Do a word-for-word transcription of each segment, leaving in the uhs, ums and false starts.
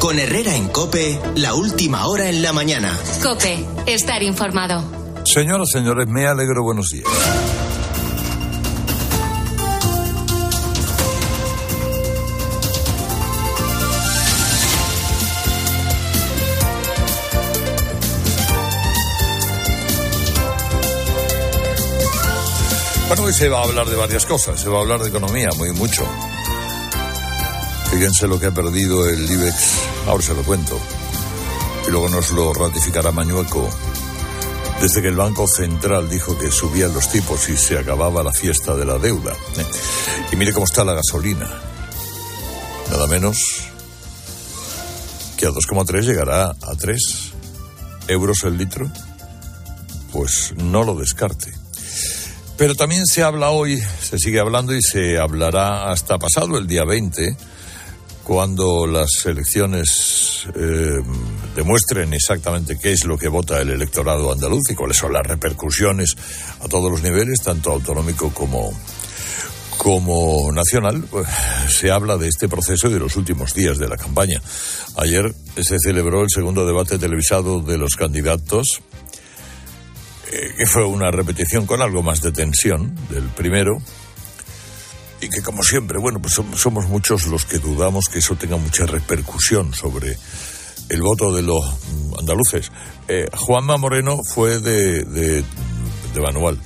Con Herrera en COPE, la última hora en la mañana. COPE, estar informado. Señoras, señores, me alegro, buenos días. Bueno, hoy se va a hablar de varias cosas, se va a hablar de economía, muy mucho. Fíjense lo que ha perdido el IBEX, ahora se lo cuento, y luego nos lo ratificará Mañueco. Desde que el Banco Central dijo que subían los tipos y se acababa la fiesta de la deuda. Y mire cómo está la gasolina. Nada menos que a dos coma tres llegará a tres euros el litro. Pues no lo descarte. Pero también se habla hoy, se sigue hablando y se hablará hasta pasado el día veinte, cuando las elecciones eh, demuestren exactamente qué es lo que vota el electorado andaluz y cuáles son las repercusiones a todos los niveles, tanto autonómico como, como nacional. Pues, se habla de este proceso y de los últimos días de la campaña. Ayer se celebró el segundo debate televisado de los candidatos, que fue una repetición con algo más de tensión del primero, y que, como siempre, bueno, pues somos muchos los que dudamos que eso tenga mucha repercusión sobre el voto de los andaluces. Eh, Juanma Moreno fue de, de, de manual.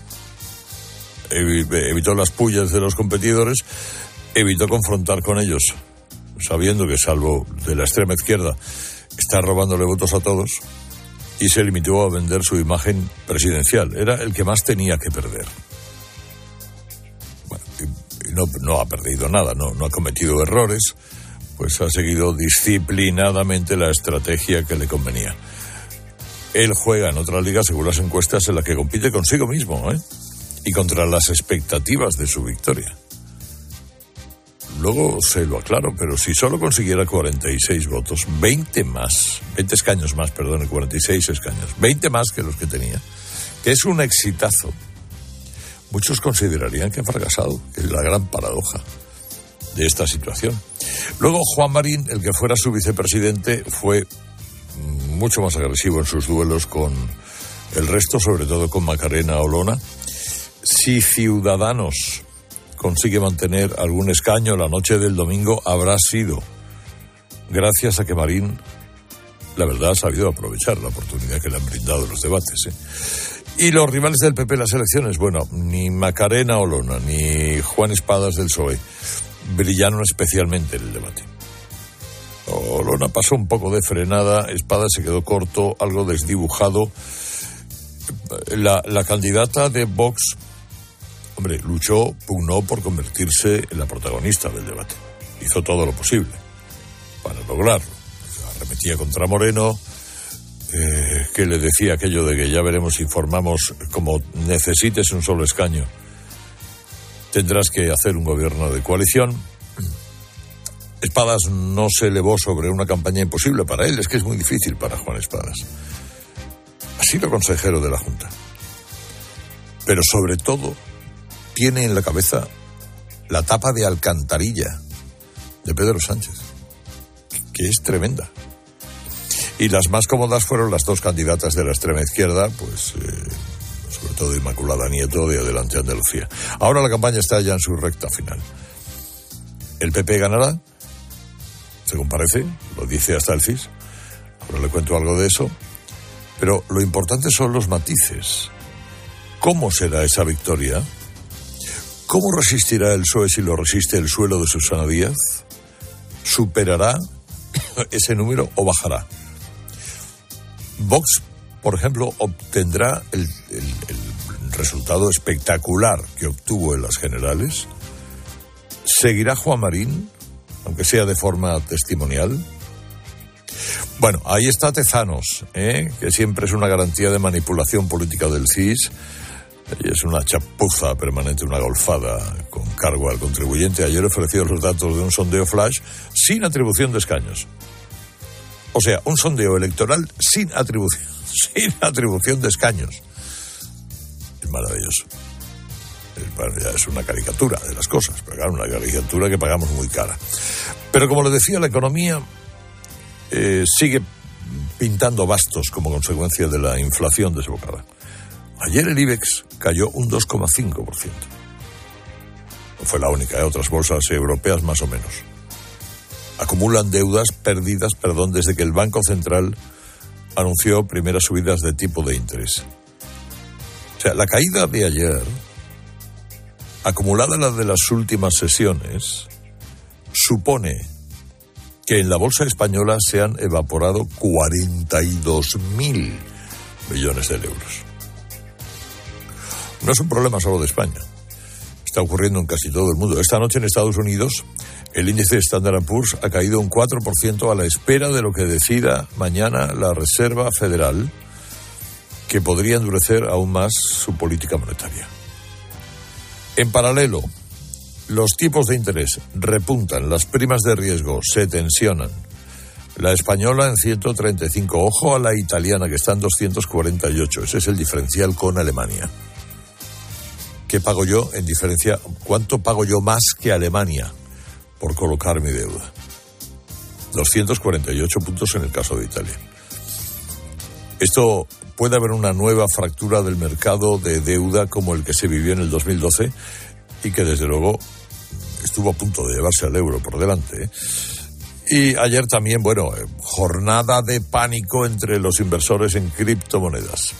Evitó las pullas de los competidores, evitó confrontar con ellos, sabiendo que, salvo de la extrema izquierda, está robándole votos a todos. Y se limitó a vender su imagen presidencial. Era el que más tenía que perder. Bueno, y, y no, no ha perdido nada, no, no ha cometido errores, pues ha seguido disciplinadamente la estrategia que le convenía. Él juega en otra liga, según las encuestas, en la que compite consigo mismo, ¿eh? Y contra las expectativas de su victoria. Luego se lo aclaro, pero si solo consiguiera cuarenta y seis votos, veinte más, veinte escaños más, perdón, cuarenta y seis escaños, veinte más que los que tenía, que es un exitazo, muchos considerarían que ha fracasado, que es la gran paradoja de esta situación. Luego Juan Marín, el que fuera su vicepresidente, fue mucho más agresivo en sus duelos con el resto, sobre todo con Macarena Olona. Si Ciudadanos consigue mantener algún escaño la noche del domingo, habrá sido gracias a que Marín, la verdad, ha sabido aprovechar la oportunidad que le han brindado los debates, ¿eh? Y los rivales del P P en las elecciones, bueno, ni Macarena Olona ni Juan Espadas del P S O E brillaron especialmente en el debate. Olona pasó un poco de frenada, Espadas se quedó corto, algo desdibujado. La, la candidata de Vox, hombre, luchó, pugnó por convertirse en la protagonista del debate. Hizo todo lo posible para lograrlo. Arremetía contra Moreno, eh, que le decía aquello de que ya veremos si formamos, como necesites un solo escaño, tendrás que hacer un gobierno de coalición. Espadas no se elevó sobre una campaña imposible para él, es que es muy difícil para Juan Espadas. Ha sido consejero de la Junta. Pero sobre todo, tiene en la cabeza la tapa de alcantarilla de Pedro Sánchez, que es tremenda. Y las más cómodas fueron las dos candidatas de la extrema izquierda, pues eh, sobre todo Inmaculada Nieto de Adelante Andalucía. Ahora la campaña está ya en su recta final. El P P ganará, según parece, lo dice hasta el C I S. Ahora le cuento algo de eso. Pero lo importante son los matices. ¿Cómo será esa victoria? ¿Cómo resistirá el P S O E si lo resiste el suelo de Susana Díaz? ¿Superará ese número o bajará? Vox, por ejemplo, obtendrá el, el, el resultado espectacular que obtuvo en las generales. ¿Seguirá Juan Marín, aunque sea de forma testimonial? Bueno, ahí está Tezanos, ¿eh? Que siempre es una garantía de manipulación política del C I S. Y es una chapuza permanente, una golfada con cargo al contribuyente. Ayer ofreció los datos de un sondeo flash sin atribución de escaños. O sea, un sondeo electoral sin atribución, sin atribución de escaños. Es maravilloso. Es, es una caricatura de las cosas, pero claro, una caricatura que pagamos muy cara. Pero como le decía, la economía eh, sigue pintando bastos como consecuencia de la inflación desbocada. Ayer el IBEX cayó un dos coma cinco por ciento. No fue la única, ¿eh? Otras bolsas europeas más o menos. Acumulan deudas perdidas, perdón, desde que el Banco Central anunció primeras subidas de tipo de interés. O sea, la caída de ayer, acumulada a la de las últimas sesiones, supone que en la bolsa española se han evaporado cuarenta y dos mil millones de euros. No es un problema solo de España. Está ocurriendo en casi todo el mundo. Esta noche en Estados Unidos, el índice Standard and Poor's ha caído un cuatro por ciento a la espera de lo que decida mañana la Reserva Federal, que podría endurecer aún más su política monetaria. En paralelo, los tipos de interés repuntan, las primas de riesgo se tensionan. La española en ciento treinta y cinco, ojo a la italiana que está en doscientos cuarenta y ocho, ese es el diferencial con Alemania. ¿Qué pago yo en diferencia? ¿Cuánto pago yo más que Alemania por colocar mi deuda? doscientos cuarenta y ocho puntos en el caso de Italia. Esto puede haber una nueva fractura del mercado de deuda como el que se vivió en el dos mil doce y que desde luego estuvo a punto de llevarse al euro por delante, ¿eh? Y ayer también, bueno, jornada de pánico entre los inversores en criptomonedas.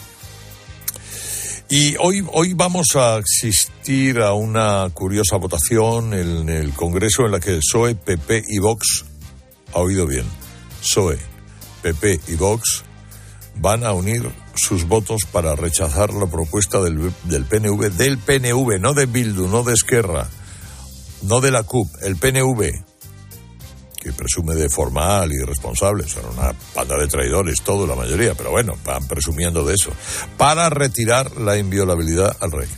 Y hoy, hoy vamos a asistir a una curiosa votación en el Congreso en la que el P S O E, P P y Vox, ha oído bien, P S O E, P P y Vox van a unir sus votos para rechazar la propuesta del, del P N V, del P N V, no de Bildu, no de Esquerra, no de la C U P, el P N V, que presume de formal y responsable, son una banda de traidores, todo, la mayoría, pero bueno, van presumiendo de eso, para retirar la inviolabilidad al rey.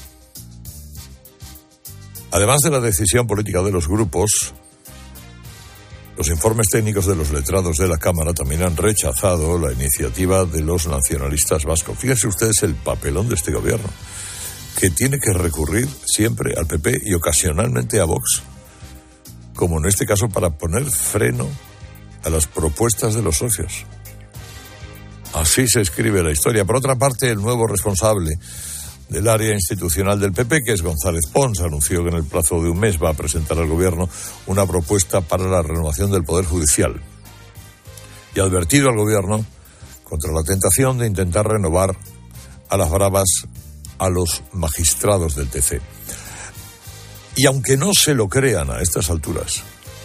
Además de la decisión política de los grupos, los informes técnicos de los letrados de la Cámara también han rechazado la iniciativa de los nacionalistas vascos. Fíjense ustedes el papelón de este gobierno, que tiene que recurrir siempre al P P y ocasionalmente a Vox, como en este caso para poner freno a las propuestas de los socios. Así se escribe la historia. Por otra parte, el nuevo responsable del área institucional del P P, que es González Pons, anunció que en el plazo de un mes va a presentar al Gobierno una propuesta para la renovación del Poder Judicial. Y ha advertido al Gobierno contra la tentación de intentar renovar a las bravas a los magistrados del T C. Y aunque no se lo crean a estas alturas,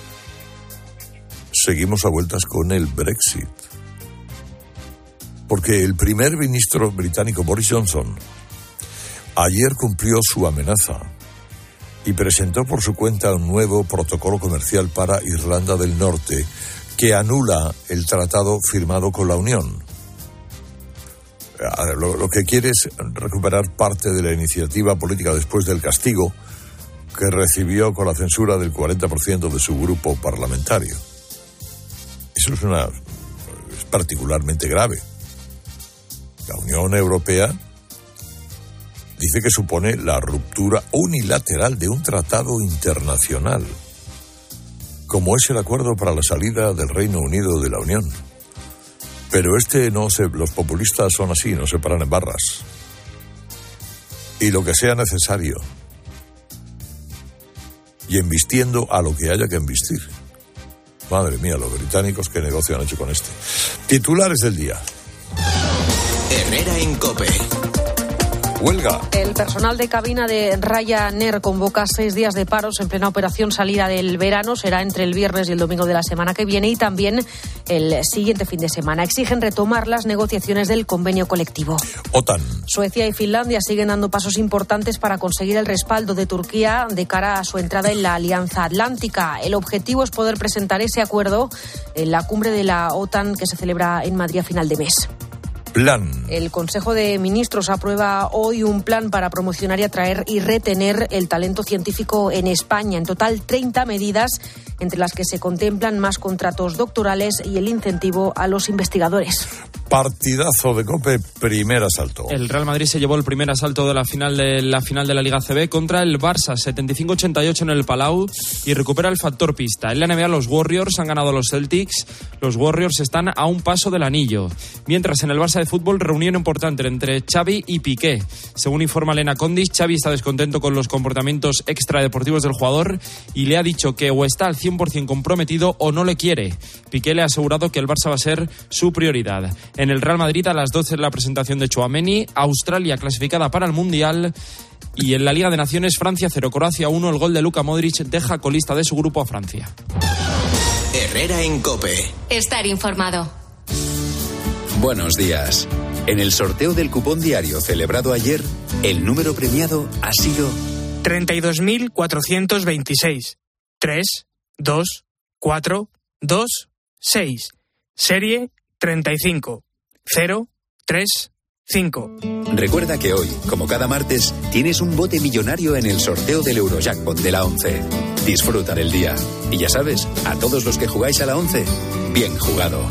seguimos a vueltas con el Brexit. Porque el primer ministro británico Boris Johnson ayer cumplió su amenaza y presentó por su cuenta un nuevo protocolo comercial para Irlanda del Norte que anula el tratado firmado con la Unión. Lo, lo que quiere es recuperar parte de la iniciativa política después del castigo que recibió con la censura del cuarenta por ciento de su grupo parlamentario. Eso es, una, es particularmente grave. La Unión Europea dice que supone la ruptura unilateral de un tratado internacional, como es el acuerdo para la salida del Reino Unido de la Unión. Pero este no se, los populistas son así, no se paran en barras. Y lo que sea necesario, y embistiendo a lo que haya que embistir. Madre mía, los británicos, qué negocio han hecho con este. Titulares del día. Herrera en COPE. Huelga. El personal de cabina de Ryanair convoca seis días de paros en plena operación salida del verano. Será entre el viernes y el domingo de la semana que viene y también el siguiente fin de semana. Exigen retomar las negociaciones del convenio colectivo. OTAN. Suecia y Finlandia siguen dando pasos importantes para conseguir el respaldo de Turquía de cara a su entrada en la Alianza Atlántica. El objetivo es poder presentar ese acuerdo en la cumbre de la OTAN que se celebra en Madrid a final de mes. plan. El Consejo de Ministros aprueba hoy un plan para promocionar y atraer y retener el talento científico en España. En total, treinta medidas, entre las que se contemplan más contratos doctorales y el incentivo a los investigadores. Partidazo de COPE, primer asalto. El Real Madrid se llevó el primer asalto de la final de la final de la Liga C B contra el Barça, setenta y cinco a ochenta y ocho en el Palau, y recupera el factor pista. En la N B A los Warriors han ganado a los Celtics. Los Warriors están a un paso del anillo. Mientras en el Barça de fútbol, reunión importante entre Xavi y Piqué. Según informa Elena Condis, Xavi está descontento con los comportamientos extradeportivos del jugador y le ha dicho que o está al cien por ciento comprometido o no le quiere. Piqué le ha asegurado que el Barça va a ser su prioridad. En el Real Madrid a las doce la presentación de Tchouaméni, Australia clasificada para el Mundial, y en la Liga de Naciones Francia cero, Croacia uno, el gol de Luka Modric deja colista de su grupo a Francia. Herrera en COPE. Estar informado. Buenos días. En el sorteo del cupón diario celebrado ayer, el número premiado ha sido treinta y dos mil cuatrocientos veintiséis. tres, dos, cuatro, dos, seis. Serie treinta y cinco, cero, tres, cinco. Recuerda que hoy, como cada martes, tienes un bote millonario en el sorteo del Eurojackpot de la once. Disfruta del día. Y ya sabes, a todos los que jugáis a la once, bien jugado.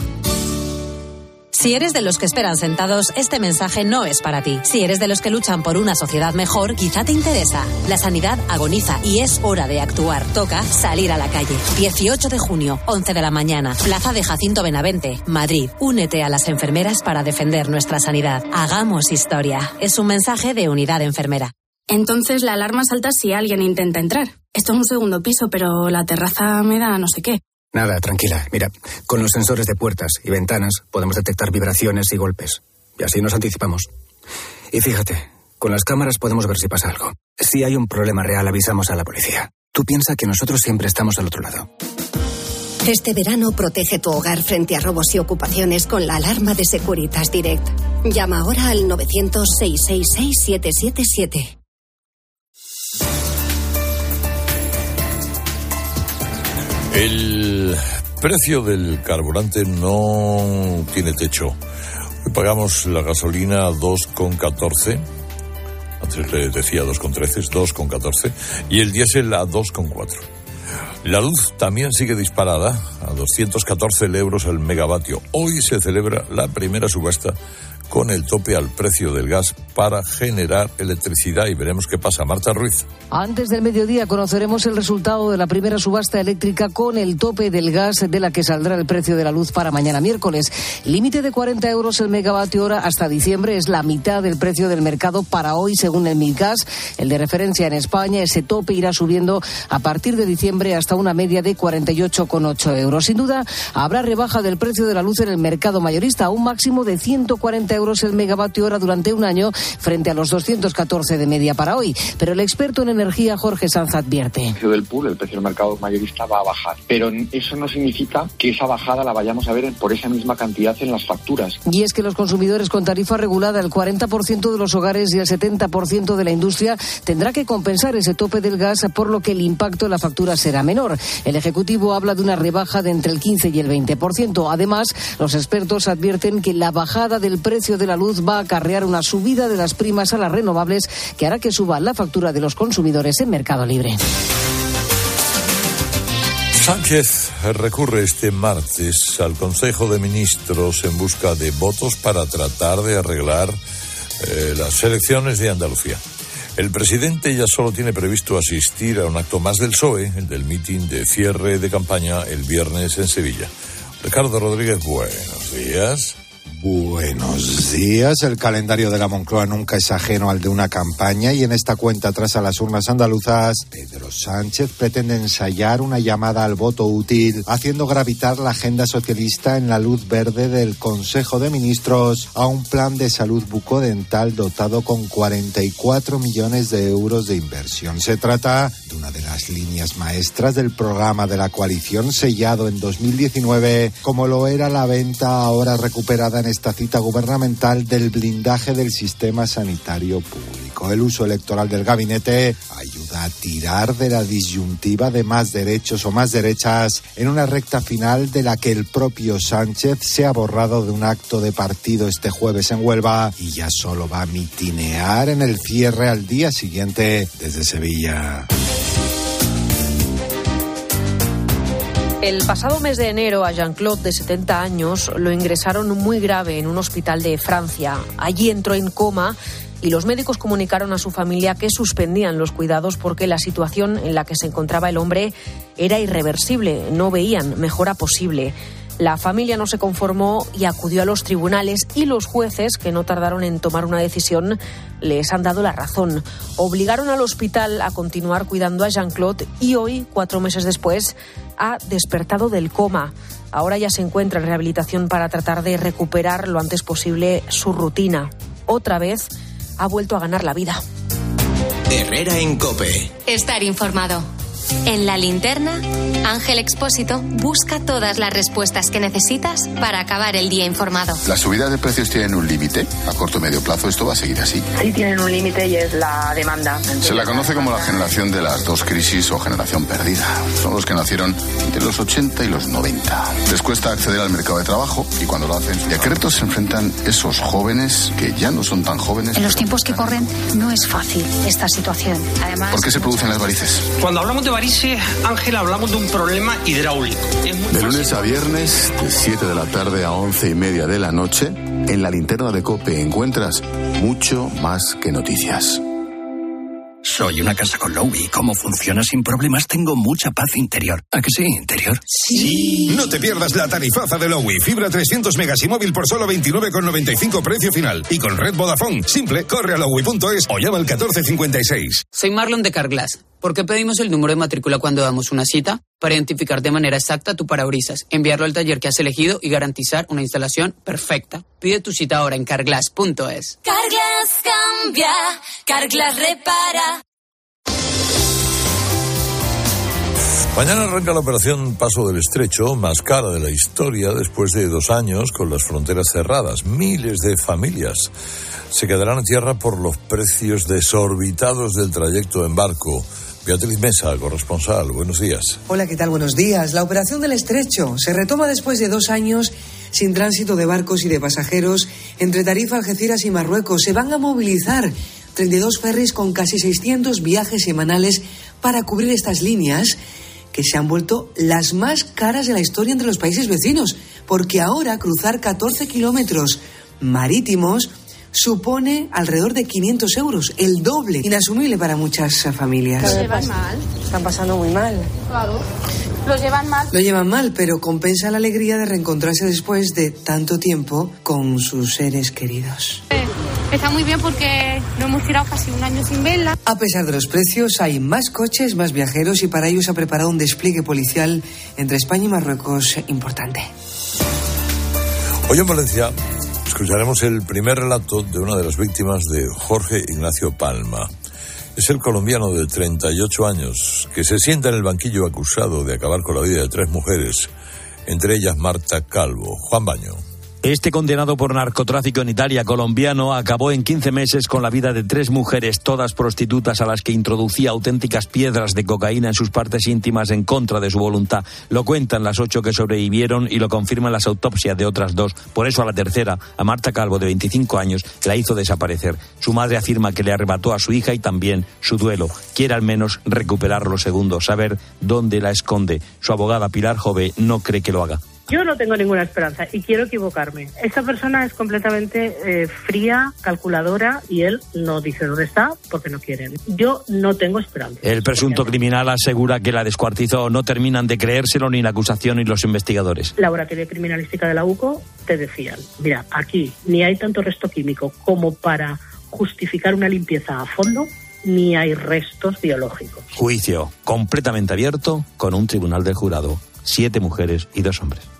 Si eres de los que esperan sentados, este mensaje no es para ti. Si eres de los que luchan por una sociedad mejor, quizá te interesa. La sanidad agoniza y es hora de actuar. Toca salir a la calle. dieciocho de junio, once de la mañana, Plaza de Jacinto Benavente, Madrid. Únete a las enfermeras para defender nuestra sanidad. Hagamos historia. Es un mensaje de Unidad Enfermera. Entonces la alarma salta si alguien intenta entrar. Esto es un segundo piso, pero la terraza me da no sé qué. Nada, tranquila. Mira, con los sensores de puertas y ventanas podemos detectar vibraciones y golpes. Y así nos anticipamos. Y fíjate, con las cámaras podemos ver si pasa algo. Si hay un problema real, avisamos a la policía. Tú piensa que nosotros siempre estamos al otro lado. Este verano protege tu hogar frente a robos y ocupaciones con la alarma de Securitas Direct. Llama ahora al nueve cero cero, seis seis seis, siete siete siete. El precio del carburante no tiene techo. Hoy pagamos la gasolina a dos con catorce. Antes le decía dos con trece, es dos con catorce. Y el diésel a dos con cuatro. La luz también sigue disparada a doscientos catorce euros el megavatio. Hoy se celebra la primera subasta con el tope al precio del gas para generar electricidad y veremos qué pasa. Marta Ruiz. Antes del mediodía conoceremos el resultado de la primera subasta eléctrica con el tope del gas, de la que saldrá el precio de la luz para mañana miércoles. Límite de cuarenta euros el megavatio hora hasta diciembre, es la mitad del precio del mercado para hoy según el Midgas, el de referencia en España. Ese tope irá subiendo a partir de diciembre hasta una media de cuarenta y ocho con ocho euros. Sin duda habrá rebaja del precio de la luz en el mercado mayorista a un máximo de ciento cuarenta euros el megavatio hora durante un año frente a los doscientos catorce de media para hoy. Pero el experto en energía Jorge Sanz advierte. El precio del pool, el precio del mercado mayorista va a bajar, pero eso no significa que esa bajada la vayamos a ver por esa misma cantidad en las facturas. Y es que los consumidores con tarifa regulada, el cuarenta por ciento de los hogares y el setenta por ciento de la industria tendrá que compensar ese tope del gas, por lo que el impacto en la factura será menor. El Ejecutivo habla de una rebaja de entre el quince y el veinte por ciento. Además, los expertos advierten que la bajada del precio de la luz va a acarrear una subida de las primas a las renovables que hará que suba la factura de los consumidores en Mercado Libre. Sánchez recurre este martes al Consejo de Ministros en busca de votos para tratar de arreglar eh, las elecciones de Andalucía. El presidente ya solo tiene previsto asistir a un acto más del P S O E, el del mitin de cierre de campaña el viernes en Sevilla. Ricardo Rodríguez, buenos días. Buenos días. El calendario de la Moncloa nunca es ajeno al de una campaña y en esta cuenta atrás a las urnas andaluzas, Pedro Sánchez pretende ensayar una llamada al voto útil, haciendo gravitar la agenda socialista en la luz verde del Consejo de Ministros a un plan de salud bucodental dotado con cuarenta y cuatro millones de euros de inversión. Se trata de una de las líneas maestras del programa de la coalición sellado en dos mil diecinueve, como lo era la venta ahora recuperada en esta cita gubernamental del blindaje del sistema sanitario público. explicó, el uso electoral del gabinete ayuda a tirar de la disyuntiva de más derechos o más derechas en una recta final de la que el propio Sánchez se ha borrado de un acto de partido este jueves en Huelva y ya solo va a mitinear en el cierre al día siguiente desde Sevilla. El pasado mes de enero a Jean-Claude, de setenta años, lo ingresaron muy grave en un hospital de Francia. Allí entró en coma y los médicos comunicaron a su familia que suspendían los cuidados porque la situación en la que se encontraba el hombre era irreversible. No veían mejora posible. La familia no se conformó y acudió a los tribunales y los jueces, que no tardaron en tomar una decisión, les han dado la razón. Obligaron al hospital a continuar cuidando a Jean-Claude y hoy, cuatro meses después, ha despertado del coma. Ahora ya se encuentra en rehabilitación para tratar de recuperar lo antes posible su rutina. Otra vez ha vuelto a ganar la vida. Herrera en COPE. Estar informado. En La Linterna, Ángel Expósito busca todas las respuestas que necesitas para acabar el día informado. ¿Las subidas de precios tienen un límite? A corto o medio plazo esto va a seguir así. Sí tienen un límite y es la demanda. Se la conoce como la generación de las dos crisis o generación perdida. Son los que nacieron entre los ochenta y los noventa. Les cuesta acceder al mercado de trabajo y cuando lo hacen, ¿y a qué retos se enfrentan esos jóvenes que ya no son tan jóvenes? En los tiempos que corren no es fácil esta situación. Además, ¿por qué se producen las varices? Cuando hablamos de varices, Ángel, hablamos de un problema hidráulico. De lunes a viernes, de siete de la tarde a once y media de la noche, en La Linterna de COPE encuentras mucho más que noticias. Soy una casa con Lowy. ¿Cómo funciona sin problemas? Tengo mucha paz interior. ¿A que sí, interior? Sí. No te pierdas la tarifaza de Lowy. Fibra trescientos megas y móvil por solo veintinueve con noventa y cinco precio final. Y con red Vodafone. Simple, corre a lowy punto es o llama al catorce cincuenta y seis. Soy Marlon de Carglass. ¿Por qué pedimos el número de matrícula cuando damos una cita? Para identificar de manera exacta tu parabrisas, enviarlo al taller que has elegido y garantizar una instalación perfecta. Pide tu cita ahora en carglass punto es. Carglass cambia, Carglass repara. Mañana arranca la operación Paso del Estrecho, más cara de la historia después de dos años con las fronteras cerradas. Miles de familias se quedarán en tierra por los precios desorbitados del trayecto en barco. Beatriz Mesa, corresponsal, buenos días. Hola, ¿qué tal? Buenos días. La operación del Estrecho se retoma después de dos años sin tránsito de barcos y de pasajeros entre Tarifa, Algeciras y Marruecos. Se van a movilizar treinta y dos ferries con casi seiscientos viajes semanales para cubrir estas líneas que se han vuelto las más caras de la historia entre los países vecinos, porque ahora cruzar catorce kilómetros marítimos supone alrededor de quinientos euros, el doble, inasumible para muchas familias. Lo llevan mal. Están pasando muy mal. Claro. Lo llevan mal. Lo llevan mal, pero compensa la alegría de reencontrarse después de tanto tiempo con sus seres queridos. Eh, está muy bien porque no hemos tirado casi un año sin verla. A pesar de los precios, hay más coches, más viajeros y para ello se ha preparado un despliegue policial entre España y Marruecos importante. Hoy en Valencia escucharemos el primer relato de una de las víctimas de Jorge Ignacio Palma. Es el colombiano de treinta y ocho años que se sienta en el banquillo acusado de acabar con la vida de tres mujeres, entre ellas Marta Calvo. Juan Baño. Este condenado por narcotráfico en Italia, colombiano, acabó en quince meses con la vida de tres mujeres, todas prostitutas a las que introducía auténticas piedras de cocaína en sus partes íntimas en contra de su voluntad. Lo cuentan las ocho que sobrevivieron y lo confirman las autopsias de otras dos. Por eso a la tercera, a Marta Calvo, de veinticinco años, la hizo desaparecer. Su madre afirma que le arrebató a su hija y también su duelo. Quiere al menos recuperar lo segundo, saber dónde la esconde. Su abogada Pilar Jové no cree que lo haga. Yo no tengo ninguna esperanza y quiero equivocarme. Esta persona es completamente eh, fría, calculadora y él no dice dónde está porque no quiere. Yo no tengo esperanza. El presunto criminal asegura que la descuartizó. No terminan de creérselo ni la acusación ni los investigadores. Laboratorio de Criminalística de la U C O te decían, mira, aquí ni hay tanto resto químico como para justificar una limpieza a fondo, ni hay restos biológicos. Juicio completamente abierto con un tribunal del jurado. Siete mujeres y dos hombres.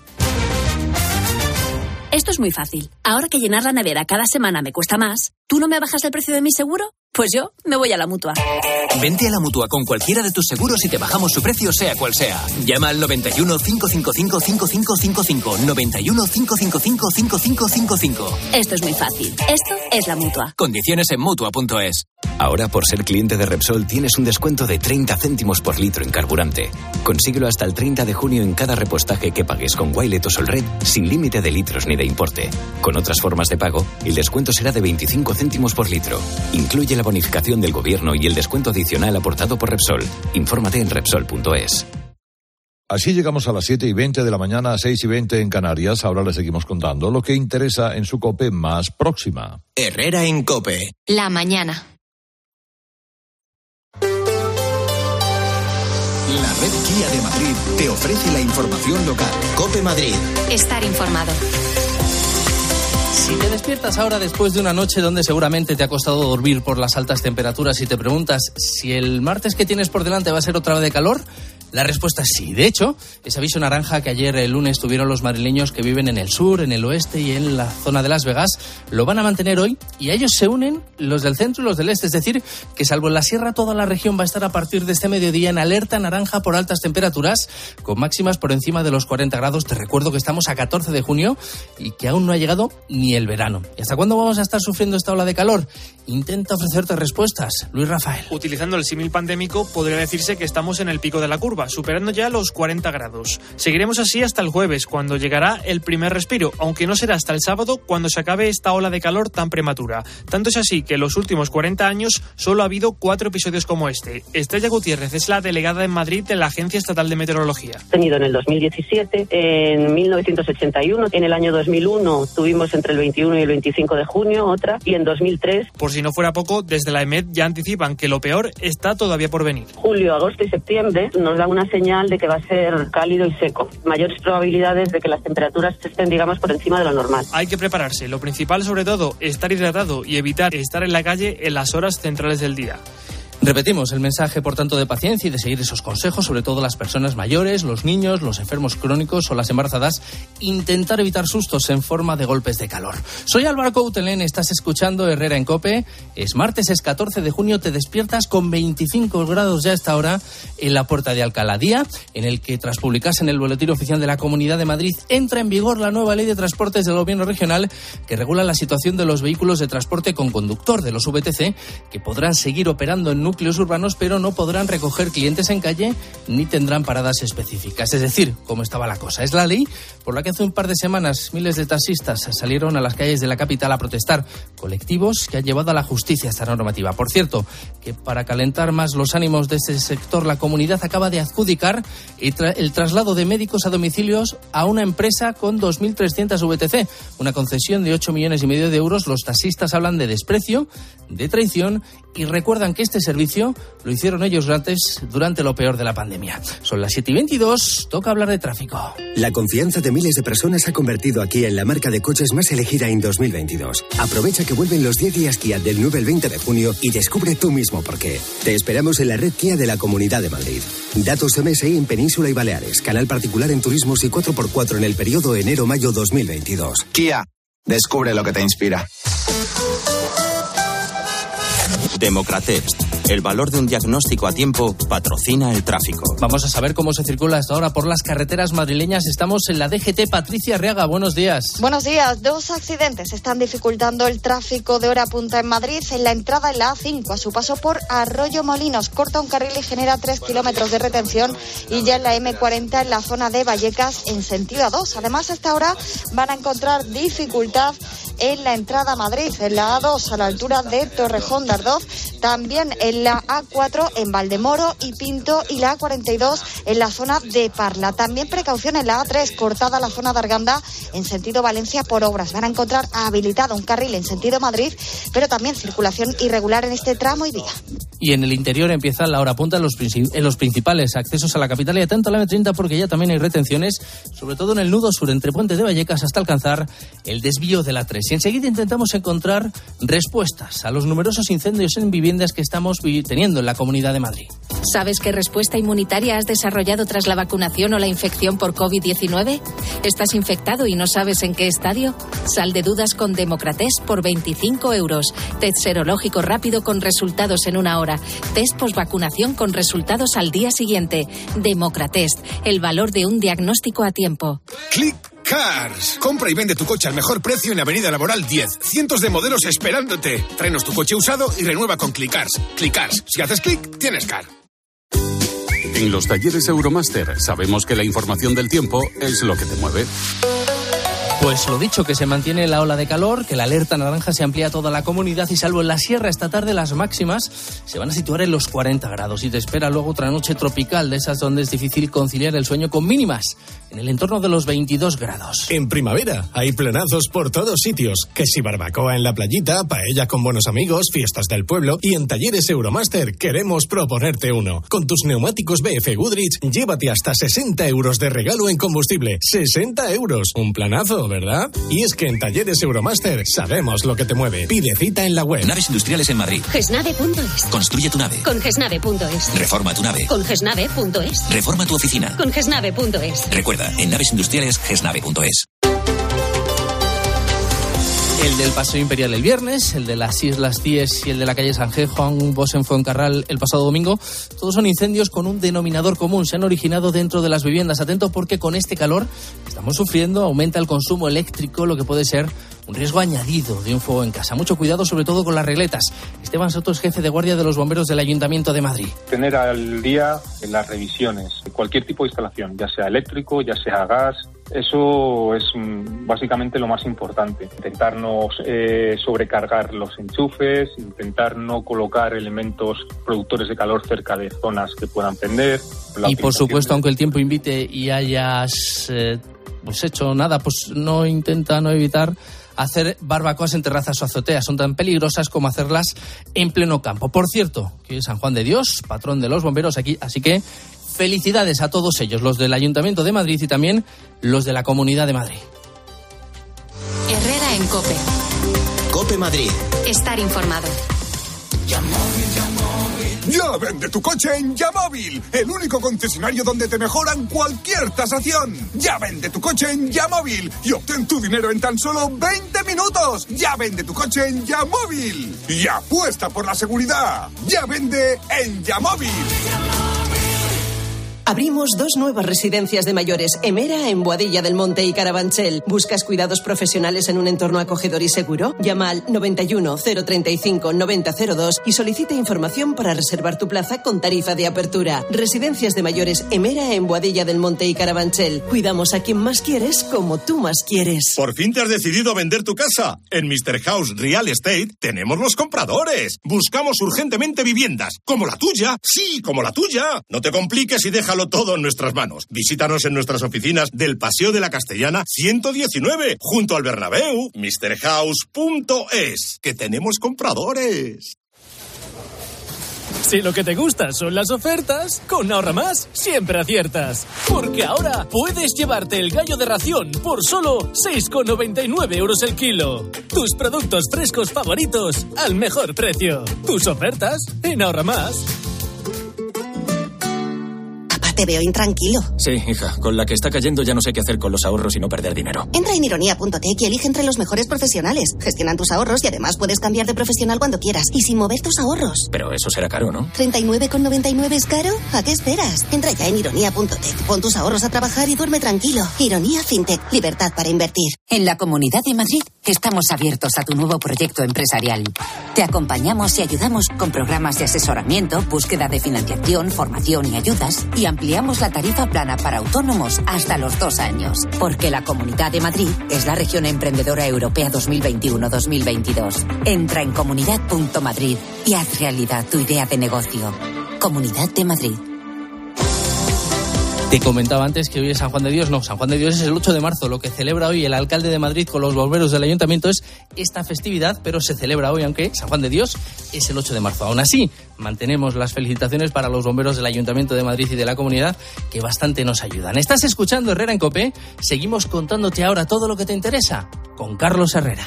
Esto es muy fácil. Ahora que llenar la nevera cada semana me cuesta más, ¿tú no me bajas el precio de mi seguro? Pues yo me voy a la Mutua. Vente a la Mutua con cualquiera de tus seguros y te bajamos su precio sea cual sea. Llama al noventa y uno, cinco cinco cinco, cinco cinco cinco cinco. noventa y uno, cinco cinco cinco, cinco cinco cinco cinco. Esto es muy fácil. Esto es la Mutua. Condiciones en Mutua punto es. Ahora, por ser cliente de Repsol, tienes un descuento de treinta céntimos por litro en carburante. Consíguelo hasta el treinta de junio en cada repostaje que pagues con Wilet o Solred, sin límite de litros ni de importe. Con otras formas de pago, el descuento será de veinticinco céntimos por litro. Incluye la bonificación del gobierno y el descuento adicional aportado por Repsol. Infórmate en Repsol punto es. Así llegamos a las siete y veinte de la mañana, a seis y veinte en Canarias. Ahora les seguimos contando lo que interesa en su COPE más próxima. Herrera en COPE. La mañana. La red Kia de Madrid te ofrece la información local. COPE Madrid. Estar informado. Si te despiertas ahora después de una noche donde seguramente te ha costado dormir por las altas temperaturas y te preguntas si el martes que tienes por delante va a ser otra vez de calor, la respuesta es sí. De hecho, ese aviso naranja que ayer el lunes tuvieron los madrileños que viven en el sur, en el oeste y en la zona de Las Vegas, lo van a mantener hoy y a ellos se unen los del centro y los del este. Es decir, que salvo en la sierra toda la región va a estar a partir de este mediodía en alerta naranja por altas temperaturas, con máximas por encima de los cuarenta grados. Te recuerdo que estamos a catorce de junio y que aún no ha llegado ni el verano. ¿Y hasta cuándo vamos a estar sufriendo esta ola de calor? Intenta ofrecerte respuestas. Luis Rafael. Utilizando el símil pandémico, podría decirse que estamos en el pico de la curva, superando ya los cuarenta grados. Seguiremos así hasta el jueves, cuando llegará el primer respiro, aunque no será hasta el sábado cuando se acabe esta ola de calor tan prematura. Tanto es así que en los últimos cuarenta años solo ha habido cuatro episodios como este. Estrella Gutiérrez es la delegada en Madrid de la Agencia Estatal de Meteorología. Tenido en el dos mil diecisiete, en mil novecientos ochenta y uno, en el año dos mil uno tuvimos entre el veintiuno y el veinticinco de junio otra, y en dos mil tres... Por si no fuera poco, desde la EMET ya anticipan que lo peor está todavía por venir. Julio, agosto y septiembre nos da una señal de que va a ser cálido y seco. Mayores probabilidades de que las temperaturas estén, digamos, por encima de lo normal. Hay que prepararse. Lo principal, sobre todo, estar hidratado y evitar estar en la calle en las horas centrales del día. Repetimos el mensaje, por tanto, de paciencia y de seguir esos consejos, sobre todo las personas mayores, los niños, los enfermos crónicos o las embarazadas. Intentar evitar sustos en forma de golpes de calor. Soy Álvaro Coutelén, estás escuchando Herrera en COPE. Es martes, es catorce de junio, te despiertas con veinticinco grados ya a esta hora en la Puerta de Alcalá. Día en el que, tras publicarse en el Boletín Oficial de la Comunidad de Madrid, entra en vigor la nueva Ley de Transportes del Gobierno Regional que regula la situación de los vehículos de transporte con conductor, de los V T C, que podrán seguir operando en núcleos urbanos, pero no podrán recoger clientes en calle ni tendrán paradas específicas. Es decir, cómo estaba la cosa. Es la ley por la que hace un par de semanas miles de taxistas salieron a las calles de la capital a protestar. Colectivos que han llevado a la justicia esta normativa. Por cierto, que para calentar más los ánimos de este sector, la comunidad acaba de adjudicar el, tra- el traslado de médicos a domicilios a una empresa con dos mil trescientas V T C. Una concesión de ocho millones y medio de euros. Los taxistas hablan de desprecio, de traición y recuerdan que este servicio lo hicieron ellos antes, durante lo peor de la pandemia. Son las siete y veintidós, toca hablar de tráfico. La confianza de miles de personas ha convertido a Kia en la marca de coches más elegida en dos mil veintidós. Aprovecha que vuelven los diez días Kia del nueve al veinte de junio y descubre tú mismo por qué. Te esperamos en la red Kia de la Comunidad de Madrid. Datos M S I en Península y Baleares. Canal particular en turismos y cuatro por cuatro en el periodo enero-mayo dos mil veintidós. Kia, descubre lo que te inspira. Democratest. El valor de un diagnóstico a tiempo patrocina el tráfico. Vamos a saber cómo se circula hasta ahora por las carreteras madrileñas. Estamos en la D G T. Patricia Arriaga, buenos días. Buenos días. Dos accidentes están dificultando el tráfico de hora punta en Madrid. En la entrada en la A cinco, a su paso por Arroyo Molinos, corta un carril y genera tres kilómetros de retención. Y ya en la M cuarenta, en la zona de Vallecas, en sentido A dos. Además, hasta ahora van a encontrar dificultad en la entrada a Madrid, en la A dos, a la altura de Torrejón de Ardoz. También en la A cuatro en Valdemoro y Pinto, y la A cuarenta y dos en la zona de Parla. También precaución en la A tres, cortada la zona de Arganda en sentido Valencia por obras. Van a encontrar habilitado un carril en sentido Madrid, pero también circulación irregular en este tramo y vía. Y en el interior empieza la hora punta en los, en los principales accesos a la capital y atento a la eme treinta porque ya también hay retenciones, sobre todo en el nudo sur entre Puente de Vallecas hasta alcanzar el desvío de la tres. Y enseguida intentamos encontrar respuestas a los numerosos incendios en viviendas que estamos teniendo en la Comunidad de Madrid. ¿Sabes qué respuesta inmunitaria has desarrollado tras la vacunación o la infección por covid diecinueve? ¿Estás infectado y no sabes en qué estadio? Sal de dudas con Democratest por veinticinco euros. Test serológico rápido con resultados en una hora. Test posvacunación con resultados al día siguiente. Democratest, el valor de un diagnóstico a tiempo. Click Cars. Compra y vende tu coche al mejor precio en Avenida Laboral diez. Cientos de modelos esperándote. Tráenos tu coche usado y renueva con Click Cars. Click Cars. Si haces clic, tienes car. En los talleres Euromaster sabemos que la información del tiempo es lo que te mueve. Pues lo dicho, que se mantiene la ola de calor, que la alerta naranja se amplía a toda la comunidad y salvo en la sierra esta tarde las máximas se van a situar en los cuarenta grados y te espera luego otra noche tropical de esas donde es difícil conciliar el sueño con mínimas en el entorno de los veintidós grados. En primavera hay planazos por todos sitios, que si barbacoa en la playita, paella con buenos amigos, fiestas del pueblo y en Talleres Euromaster queremos proponerte uno. Con tus neumáticos B F Goodrich llévate hasta sesenta euros de regalo en combustible. sesenta euros, un planazo, ¿verdad? Y es que en Talleres Euromaster sabemos lo que te mueve. Pide cita en la web. Naves industriales en Madrid. gesnave punto es. Construye tu nave. Con gesnave punto es. Reforma tu nave. Con gesnave punto es. Reforma tu oficina. Con gesnave punto es. Recuerda, en naves industriales gesnave punto es. El del Paseo Imperial el viernes, el de las Islas Cíes y el de la calle San G. Juan Bos en Fuencarral el pasado domingo, todos son incendios con un denominador común. Se han originado dentro de las viviendas. Atento porque con este calor que estamos sufriendo aumenta el consumo eléctrico, lo que puede ser un riesgo añadido de un fuego en casa. Mucho cuidado, sobre todo con las regletas. Esteban Soto es jefe de guardia de los bomberos del Ayuntamiento de Madrid. Tener al día las revisiones de cualquier tipo de instalación, ya sea eléctrico, ya sea gas. Eso es básicamente lo más importante. Intentar no eh, sobrecargar los enchufes, intentar no colocar elementos productores de calor cerca de zonas que puedan prender. Y por supuesto, de... aunque el tiempo invite y hayas eh, pues hecho nada, pues no intenta, no evitar hacer barbacoas en terrazas o azoteas. Son tan peligrosas como hacerlas en pleno campo. Por cierto, que es San Juan de Dios, patrón de los bomberos aquí, así que felicidades a todos ellos, los del Ayuntamiento de Madrid y también los de la Comunidad de Madrid. Herrera en COPE. COPE Madrid. Estar informado. Ya vende tu coche en Yamóvil, el único concesionario donde te mejoran cualquier tasación. Ya vende tu coche en Yamóvil y obtén tu dinero en tan solo veinte minutos. Ya vende tu coche en Yamóvil y apuesta por la seguridad. Ya vende en Yamóvil. Abrimos dos nuevas residencias de mayores, Emera en Boadilla del Monte y Carabanchel. ¿Buscas cuidados profesionales en un entorno acogedor y seguro? Llama al noventa y uno, cero treinta y cinco, noventa cero dos y solicita información para reservar tu plaza con tarifa de apertura. Residencias de mayores Emera en Boadilla del Monte y Carabanchel. Cuidamos a quien más quieres como tú más quieres. ¿Por fin te has decidido a vender tu casa? En mister House Real Estate tenemos los compradores. Buscamos urgentemente viviendas, como la tuya. Sí, como la tuya. No te compliques y déjalo todo en nuestras manos. Visítanos en nuestras oficinas del Paseo de la Castellana ciento diecinueve, junto al Bernabéu, mister house punto es, que tenemos compradores. Si lo que te gusta son las ofertas, con Ahorra Más siempre aciertas. Porque ahora puedes llevarte el gallo de ración por solo seis con noventa y nueve euros el kilo. Tus productos frescos favoritos al mejor precio. Tus ofertas en Ahorra Más. Te veo intranquilo. Sí, hija, con la que está cayendo ya no sé qué hacer con los ahorros y no perder dinero. Entra en ironía punto tech y elige entre los mejores profesionales. Gestionan tus ahorros y además puedes cambiar de profesional cuando quieras y sin mover tus ahorros. Pero eso será caro, ¿no? ¿treinta y nueve con noventa y nueve es caro? ¿A qué esperas? Entra ya en ironía punto tech, pon tus ahorros a trabajar y duerme tranquilo. Ironía FinTech, libertad para invertir. En la Comunidad de Madrid estamos abiertos a tu nuevo proyecto empresarial. Te acompañamos y ayudamos con programas de asesoramiento, búsqueda de financiación, formación y ayudas, y ampliamos la tarifa plana para autónomos hasta los dos años. Porque la Comunidad de Madrid es la región emprendedora europea dos mil veintiuno dos mil veintidós. Entra en comunidad punto madrid y haz realidad tu idea de negocio. Comunidad de Madrid. Te comentaba antes que hoy es San Juan de Dios. No, San Juan de Dios es el ocho de marzo. Lo que celebra hoy el alcalde de Madrid con los bomberos del ayuntamiento es esta festividad, pero se celebra hoy, aunque San Juan de Dios es el ocho de marzo. Aún así, mantenemos las felicitaciones para los bomberos del Ayuntamiento de Madrid y de la comunidad, que bastante nos ayudan. Estás escuchando Herrera en COPE. Seguimos contándote ahora todo lo que te interesa con Carlos Herrera.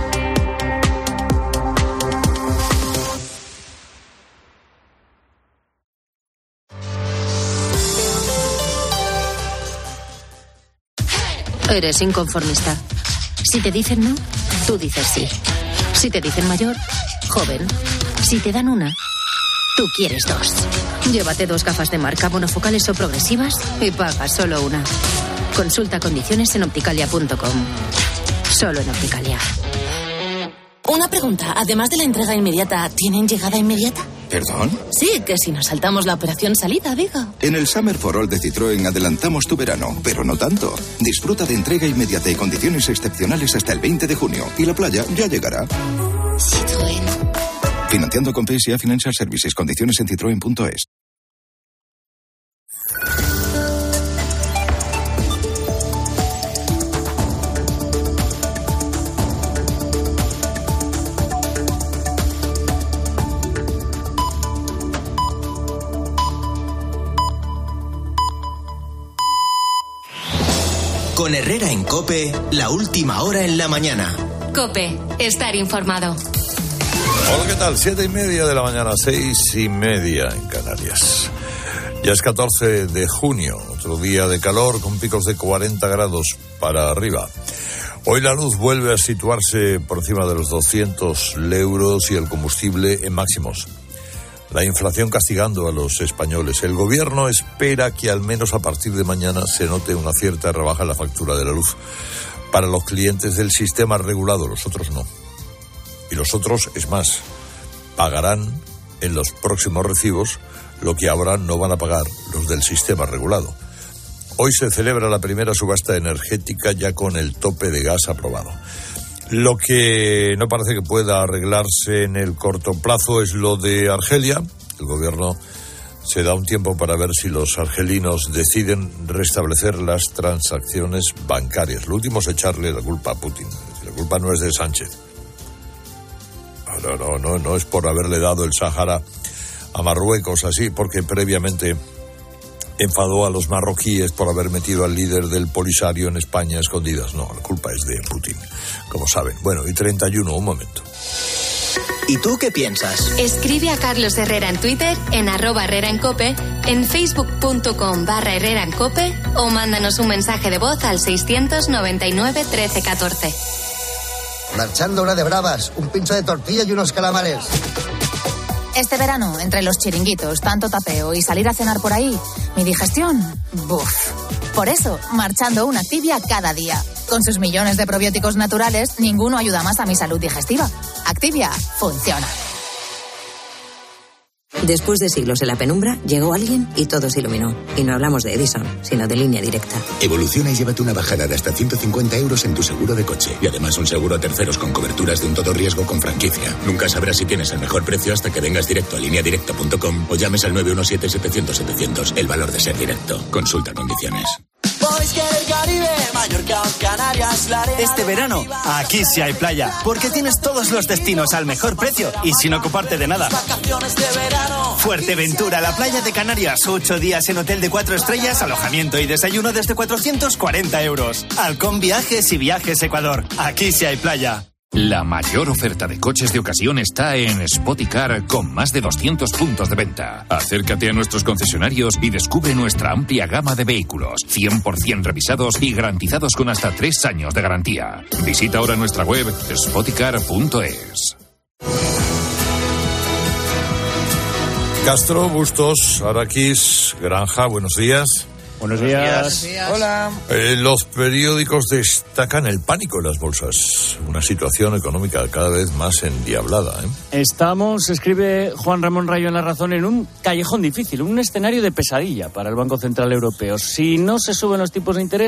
Eres inconformista. Si te dicen no, tú dices sí. Si te dicen mayor, joven. Si te dan una, tú quieres dos. Llévate dos gafas de marca monofocales o progresivas y paga solo una. Consulta condiciones en opticalia punto com. Solo en Opticalia. Una pregunta, además de la entrega inmediata, ¿tienen llegada inmediata? ¿Perdón? Sí, que si nos saltamos la operación salida, digo. En el Summer for All de Citroën adelantamos tu verano, pero no tanto. Disfruta de entrega inmediata y condiciones excepcionales hasta el veinte de junio. Y la playa ya llegará. Citroën. Financiando con P S A Financial Services. Condiciones en citroen punto es. Con Herrera en COPE, la última hora en la mañana. COPE, estar informado. Hola, ¿qué tal? Siete y media de la mañana, seis y media en Canarias. Ya es catorce de junio, otro día de calor con picos de cuarenta grados para arriba. Hoy la luz vuelve a situarse por encima de los doscientos euros y el combustible en máximos. La inflación castigando a los españoles. El gobierno espera que al menos a partir de mañana se note una cierta rebaja en la factura de la luz para los clientes del sistema regulado, los otros no. Y los otros, es más, pagarán en los próximos recibos lo que ahora no van a pagar los del sistema regulado. Hoy se celebra la primera subasta energética ya con el tope de gas aprobado. Lo que no parece que pueda arreglarse en el corto plazo es lo de Argelia. El gobierno se da un tiempo para ver si los argelinos deciden restablecer las transacciones bancarias. Lo último es echarle la culpa a Putin. La culpa no es de Sánchez. No, no, no, no es por haberle dado el Sáhara a Marruecos así, porque previamente enfadó a los marroquíes por haber metido al líder del Polisario en España a escondidas. No, la culpa es de Putin, como saben. Bueno, y treinta y uno, un momento. ¿Y tú qué piensas? Escribe a Carlos Herrera en Twitter, en arroba Herrera en Cope, en facebook punto com barra Herrera en Cope o mándanos un mensaje de voz al seiscientos noventa y nueve trece catorce. Marchando una de bravas, un pincho de tortilla y unos calamares. Este verano, entre los chiringuitos, tanto tapeo y salir a cenar por ahí, mi digestión, ¡buf! Por eso, marchando una Activia cada día. Con sus millones de probióticos naturales, ninguno ayuda más a mi salud digestiva. Activia funciona. Después de siglos en la penumbra, llegó alguien y todo se iluminó. Y no hablamos de Edison, sino de Línea Directa. Evoluciona y llévate una bajada de hasta ciento cincuenta euros en tu seguro de coche. Y además un seguro a terceros con coberturas de un todo riesgo con franquicia. Nunca sabrás si tienes el mejor precio hasta que vengas directo a línea directa punto com o llames al nueve uno siete setecientos setecientos. El valor de ser directo. Consulta condiciones. Este verano, aquí sí hay playa, porque tienes todos los destinos al mejor precio y sin ocuparte de nada. Fuerteventura, la playa de Canarias, ocho días en hotel de cuatro estrellas, alojamiento y desayuno desde cuatrocientos cuarenta euros. Halcón Viajes y Viajes Ecuador, aquí sí hay playa. La mayor oferta de coches de ocasión está en Spoticar, con más de doscientos puntos de venta. Acércate a nuestros concesionarios y descubre nuestra amplia gama de vehículos, cien por ciento revisados y garantizados con hasta tres años de garantía. Visita ahora nuestra web spoticar punto es. Castro, Bustos, Araquis, Granja, buenos días. Buenos días. Buenos días. Hola. Eh, los periódicos destacan el pánico en las bolsas. Una situación económica cada vez más endiablada, ¿eh? Estamos, escribe Juan Ramón Rayo en La Razón, en un callejón difícil, un escenario de pesadilla para el Banco Central Europeo. Si no se suben los tipos de interés,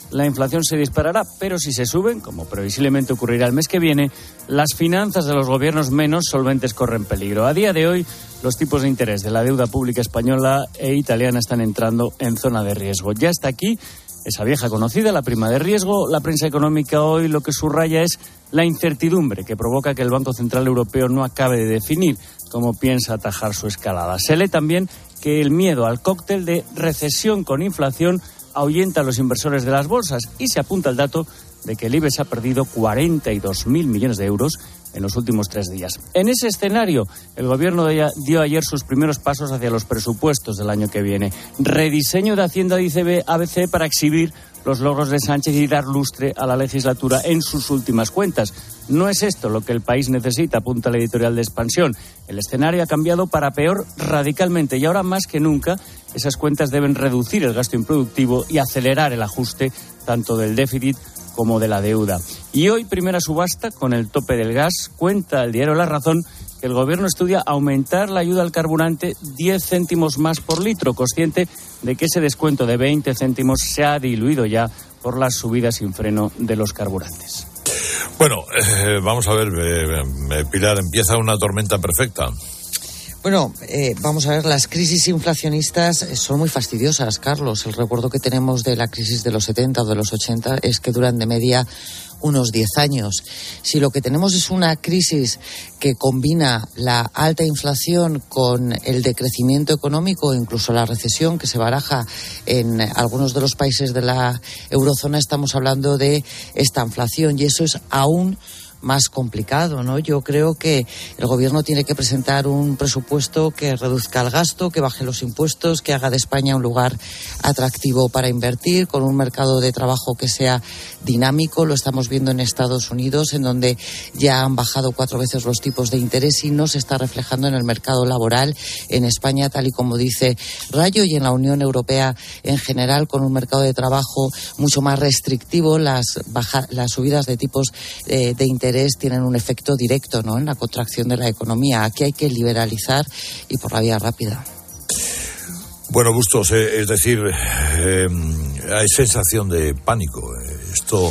la inflación se disparará, pero si se suben, como previsiblemente ocurrirá el mes que viene, las finanzas de los gobiernos menos solventes corren peligro. A día de hoy, los tipos de interés de la deuda pública española e italiana están entrando en zona de riesgo. Ya está aquí esa vieja conocida, la prima de riesgo. La prensa económica hoy lo que subraya es la incertidumbre que provoca que el Banco Central Europeo no acabe de definir cómo piensa atajar su escalada. Se lee también que el miedo al cóctel de recesión con inflación ahuyenta a los inversores de las bolsas y se apunta el dato de que el IBEX ha perdido cuarenta y dos mil millones de euros en los últimos tres días. En ese escenario, el Gobierno dio ayer sus primeros pasos hacia los presupuestos del año que viene. Rediseño de Hacienda, dice A B C, para exhibir los logros de Sánchez y dar lustre a la legislatura en sus últimas cuentas. No es esto lo que el país necesita, apunta la editorial de Expansión. El escenario ha cambiado para peor radicalmente y ahora más que nunca esas cuentas deben reducir el gasto improductivo y acelerar el ajuste tanto del déficit como de la deuda. Y hoy, primera subasta con el tope del gas. Cuenta el diario La Razón que el Gobierno estudia aumentar la ayuda al carburante diez céntimos más por litro, consciente de que ese descuento de veinte céntimos se ha diluido ya por las subidas sin freno de los carburantes. Bueno, eh, vamos a ver, eh, eh, Pilar, empieza una tormenta perfecta. Bueno, eh, vamos a ver, las crisis inflacionistas son muy fastidiosas, Carlos. El recuerdo que tenemos de la crisis de los setenta o de los ochenta es que duran de media unos diez años. Si lo que tenemos es una crisis que combina la alta inflación con el decrecimiento económico, incluso la recesión que se baraja en algunos de los países de la eurozona, estamos hablando de esta inflación y eso es aún más complicado, ¿no? Yo creo que el Gobierno tiene que presentar un presupuesto que reduzca el gasto, que baje los impuestos, que haga de España un lugar atractivo para invertir, con un mercado de trabajo que sea dinámico. Lo estamos viendo en Estados Unidos, en donde ya han bajado cuatro veces los tipos de interés y no se está reflejando en el mercado laboral en España, tal y como dice Rayo, y en la Unión Europea en general, con un mercado de trabajo mucho más restrictivo. Las, baja, las subidas de tipos eh, de interés tienen un efecto directo, ¿no?, en la contracción de la economía. Aquí hay que liberalizar y por la vía rápida. Bueno, Bustos, eh, es decir, eh, hay sensación de pánico. Esto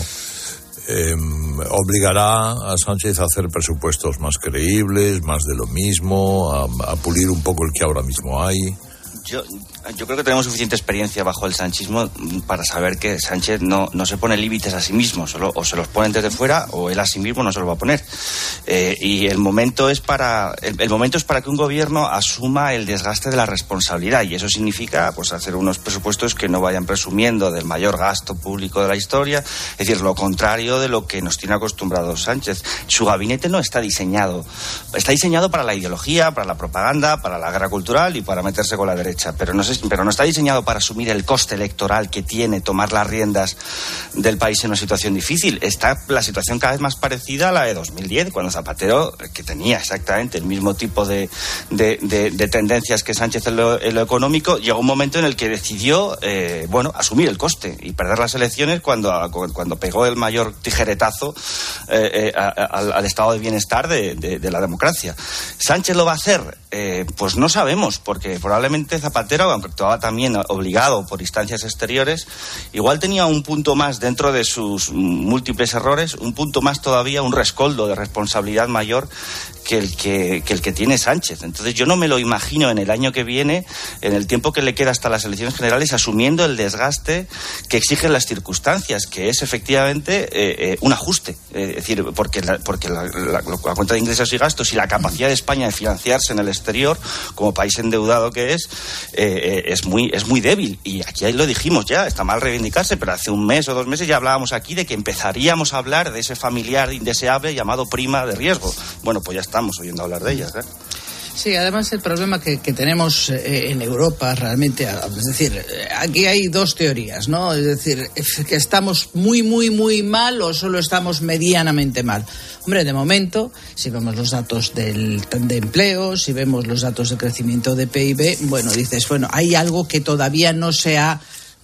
eh, obligará a Sánchez a hacer presupuestos más creíbles, más de lo mismo, a, a pulir un poco el que ahora mismo hay. Yo, yo creo que tenemos suficiente experiencia bajo el sanchismo para saber que Sánchez no, no se pone límites a sí mismo, solo, o se los ponen desde fuera o él a sí mismo no se los va a poner. Eh, y el momento es para el, el momento es para que un gobierno asuma el desgaste de la responsabilidad, y eso significa pues hacer unos presupuestos que no vayan presumiendo del mayor gasto público de la historia, es decir, lo contrario de lo que nos tiene acostumbrados Sánchez. Su gabinete no está diseñado, está diseñado para la ideología, para la propaganda, para la guerra cultural y para meterse con la derecha. Pero no, sé, pero no está diseñado para asumir el coste electoral que tiene tomar las riendas del país en una situación difícil. Está la situación cada vez más parecida a la de dos mil diez, cuando Zapatero, que tenía exactamente el mismo tipo de, de, de, de tendencias que Sánchez en lo, en lo económico, llegó un momento en el que decidió eh, bueno, asumir el coste y perder las elecciones cuando, cuando pegó el mayor tijeretazo eh, eh, a, a, al, al estado de bienestar de, de, de la democracia. ¿Sánchez lo va a hacer? Eh, pues no sabemos, porque probablemente Zapatero, aunque actuaba también obligado por instancias exteriores, igual tenía un punto más dentro de sus múltiples errores, un punto más todavía, un rescoldo de responsabilidad mayor que el que, que el que tiene Sánchez. Entonces yo no me lo imagino en el año que viene, en el tiempo que le queda hasta las elecciones generales, asumiendo el desgaste que exigen las circunstancias, que es efectivamente eh, eh, un ajuste. Eh, es decir, porque, la, porque la, la, la cuenta de ingresos y gastos y la capacidad de España de financiarse en el exterior, como país endeudado que es, eh, eh, es muy es muy débil. Y aquí ahí lo dijimos ya, está mal reivindicarse, pero hace un mes o dos meses ya hablábamos aquí de que empezaríamos a hablar de ese familiar indeseable llamado prima de riesgo. Bueno, pues ya está. Estamos oyendo hablar de ellas, ¿eh? Sí, además el problema que, que tenemos eh, en Europa realmente, es decir, aquí hay dos teorías, ¿no? Es decir, que estamos muy, muy, muy mal o solo estamos medianamente mal. Hombre, de momento, si vemos los datos del, de empleo, si vemos los datos de crecimiento de P I B, bueno, dices, bueno, hay algo que todavía no se ha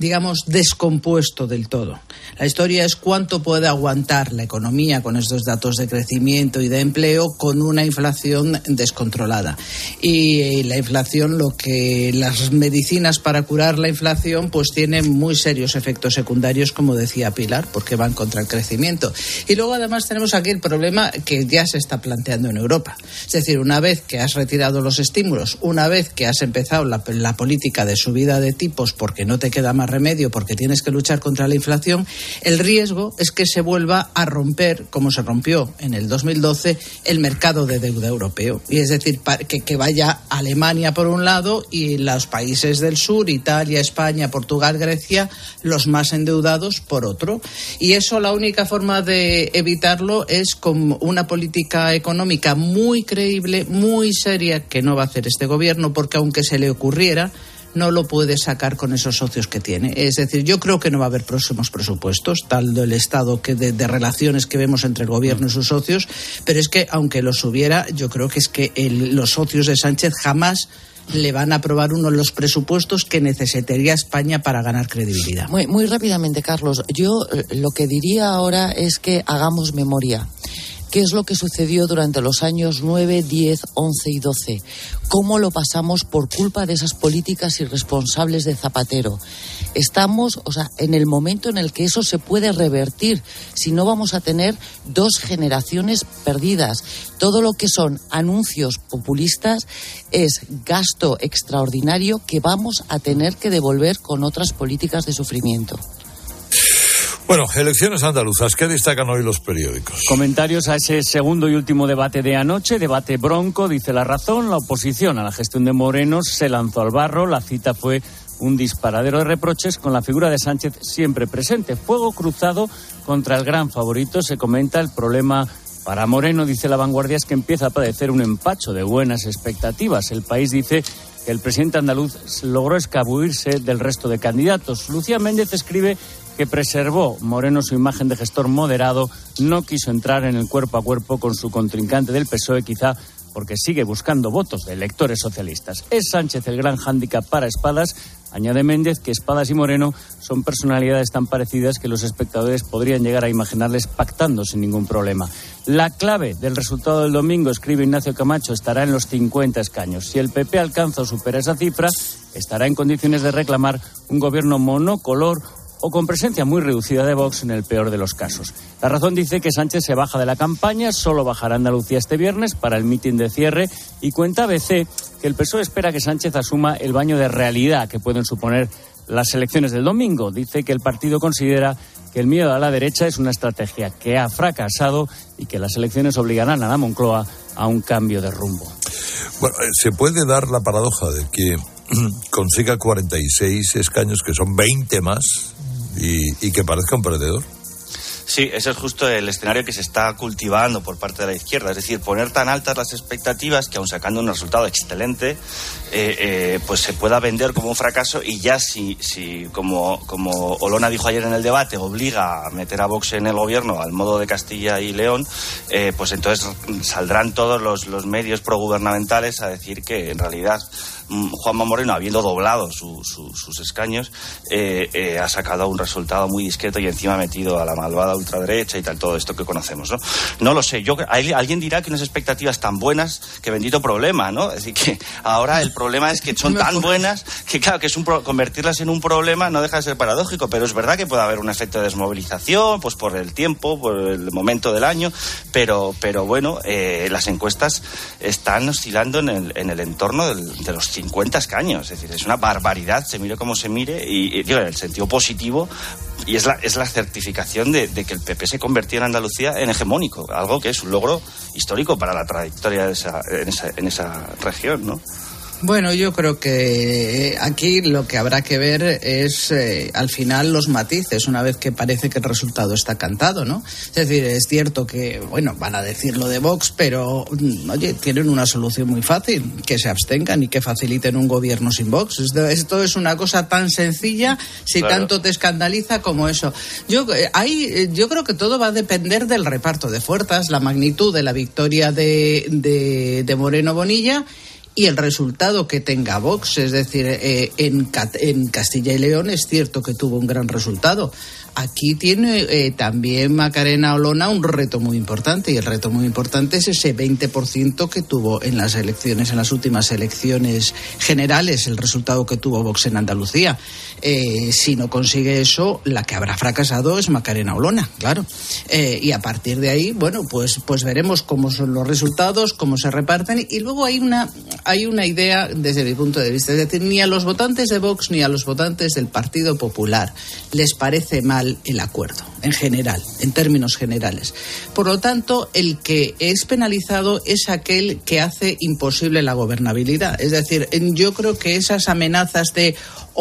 digamos, descompuesto del todo. La historia es cuánto puede aguantar la economía con estos datos de crecimiento y de empleo con una inflación descontrolada. Y la inflación, lo que las medicinas para curar la inflación, pues tienen muy serios efectos secundarios, como decía Pilar, porque van contra el crecimiento. Y luego además tenemos aquí el problema que ya se está planteando en Europa. Es decir, una vez que has retirado los estímulos, una vez que has empezado la, la política de subida de tipos porque no te queda más remedio, porque tienes que luchar contra la inflación, el riesgo es que se vuelva a romper, como se rompió en el dos mil doce, el mercado de deuda europeo. Y es decir, que, que vaya Alemania por un lado y los países del sur, Italia, España, Portugal, Grecia, los más endeudados por otro. Y eso, la única forma de evitarlo es con una política económica muy creíble, muy seria, que no va a hacer este gobierno, porque aunque se le ocurriera, no lo puede sacar con esos socios que tiene. Es decir, yo creo que no va a haber próximos presupuestos, tal del estado que de, de relaciones que vemos entre el gobierno y sus socios, pero es que aunque los hubiera, yo creo que es que el, los socios de Sánchez jamás le van a aprobar uno de los presupuestos que necesitaría España para ganar credibilidad. Muy, muy rápidamente, Carlos, yo lo que diría ahora es que hagamos memoria. ¿Qué es lo que sucedió durante los años nueve, diez, once y doce? ¿Cómo lo pasamos por culpa de esas políticas irresponsables de Zapatero? Estamos, o sea, en el momento en el que eso se puede revertir, si no vamos a tener dos generaciones perdidas. Todo lo que son anuncios populistas es gasto extraordinario que vamos a tener que devolver con otras políticas de sufrimiento. Bueno, elecciones andaluzas, ¿qué destacan hoy los periódicos? Comentarios a ese segundo y último debate de anoche, debate bronco, dice La Razón. La oposición a la gestión de Moreno se lanzó al barro. La cita fue un disparadero de reproches con la figura de Sánchez siempre presente. Fuego cruzado contra el gran favorito. Se comenta el problema para Moreno, dice La Vanguardia, es que empieza a padecer un empacho de buenas expectativas. El País dice que el presidente andaluz logró escabullirse del resto de candidatos. Lucía Méndez escribe que preservó Moreno su imagen de gestor moderado, no quiso entrar en el cuerpo a cuerpo con su contrincante del P S O E, quizá porque sigue buscando votos de electores socialistas. Es Sánchez el gran hándicap para Espadas. Añade Méndez que Espadas y Moreno son personalidades tan parecidas que los espectadores podrían llegar a imaginarles pactando sin ningún problema. La clave del resultado del domingo, escribe Ignacio Camacho, estará en los cincuenta escaños. Si el P P alcanza o supera esa cifra, estará en condiciones de reclamar un gobierno monocolor o con presencia muy reducida de Vox en el peor de los casos. La Razón dice que Sánchez se baja de la campaña, solo bajará a Andalucía este viernes para el mitin de cierre, y cuenta A B C que el P S O E espera que Sánchez asuma el baño de realidad que pueden suponer las elecciones del domingo. Dice que el partido considera que el miedo a la derecha es una estrategia que ha fracasado y que las elecciones obligarán a la Moncloa a un cambio de rumbo. Bueno, se puede dar la paradoja de que consiga cuarenta y seis escaños, que son veinte más, y, y que parezca un perdedor. Sí, ese es justo el escenario que se está cultivando por parte de la izquierda, es decir, poner tan altas las expectativas que aun sacando un resultado excelente, eh, eh, pues se pueda vender como un fracaso, y ya si, si como, como Olona dijo ayer en el debate, obliga a meter a Vox en el gobierno al modo de Castilla y León, eh, pues entonces saldrán todos los, los medios progubernamentales a decir que en realidad Juanma Moreno, habiendo doblado su, su, sus escaños, eh, eh, ha sacado un resultado muy discreto y encima ha metido a la malvada ultraderecha y tal, todo esto que conocemos, ¿no? No lo sé, yo hay, alguien dirá que unas expectativas tan buenas, que bendito problema, ¿no? Es decir, que ahora el problema es que son tan buenas que, claro, que es un pro, convertirlas en un problema no deja de ser paradójico, pero es verdad que puede haber un efecto de desmovilización, pues por el tiempo, por el momento del año, pero, pero bueno, eh, las encuestas están oscilando en el, en el entorno del, de los cincuenta escaños, es decir, es una barbaridad, se mire como se mire, y, y digo, en el sentido positivo, y es la, es la certificación de, de que el P P se convirtió en Andalucía en hegemónico, algo que es un logro histórico para la trayectoria de esa, en, esa, en esa región, ¿no? Bueno, yo creo que aquí lo que habrá que ver es eh, al final los matices, una vez que parece que el resultado está cantado, ¿no? Es decir, es cierto que, bueno, van a decir lo de Vox, pero, oye, tienen una solución muy fácil, que se abstengan y que faciliten un gobierno sin Vox. Esto, esto es una cosa tan sencilla, si claro. tanto te escandaliza como eso. Yo, eh, hay, yo creo que todo va a depender del reparto de fuerzas, la magnitud de la victoria de, de, de Moreno Bonilla, y el resultado que tenga Vox. Es decir, eh, en, en Castilla y León es cierto que tuvo un gran resultado. Aquí tiene eh, también Macarena Olona un reto muy importante, y el reto muy importante es ese veinte por ciento que tuvo en las elecciones, en las últimas elecciones generales, el resultado que tuvo Vox en Andalucía. Eh, si no consigue eso, la que habrá fracasado es Macarena Olona, claro. Eh, y a partir de ahí, bueno, pues, pues veremos cómo son los resultados, cómo se reparten, y luego hay una, hay una idea desde mi punto de vista, es decir, ni a los votantes de Vox ni a los votantes del Partido Popular les parece mal el acuerdo, en general, en términos generales. Por lo tanto, el que es penalizado es aquel que hace imposible la gobernabilidad. Es decir, yo creo que esas amenazas de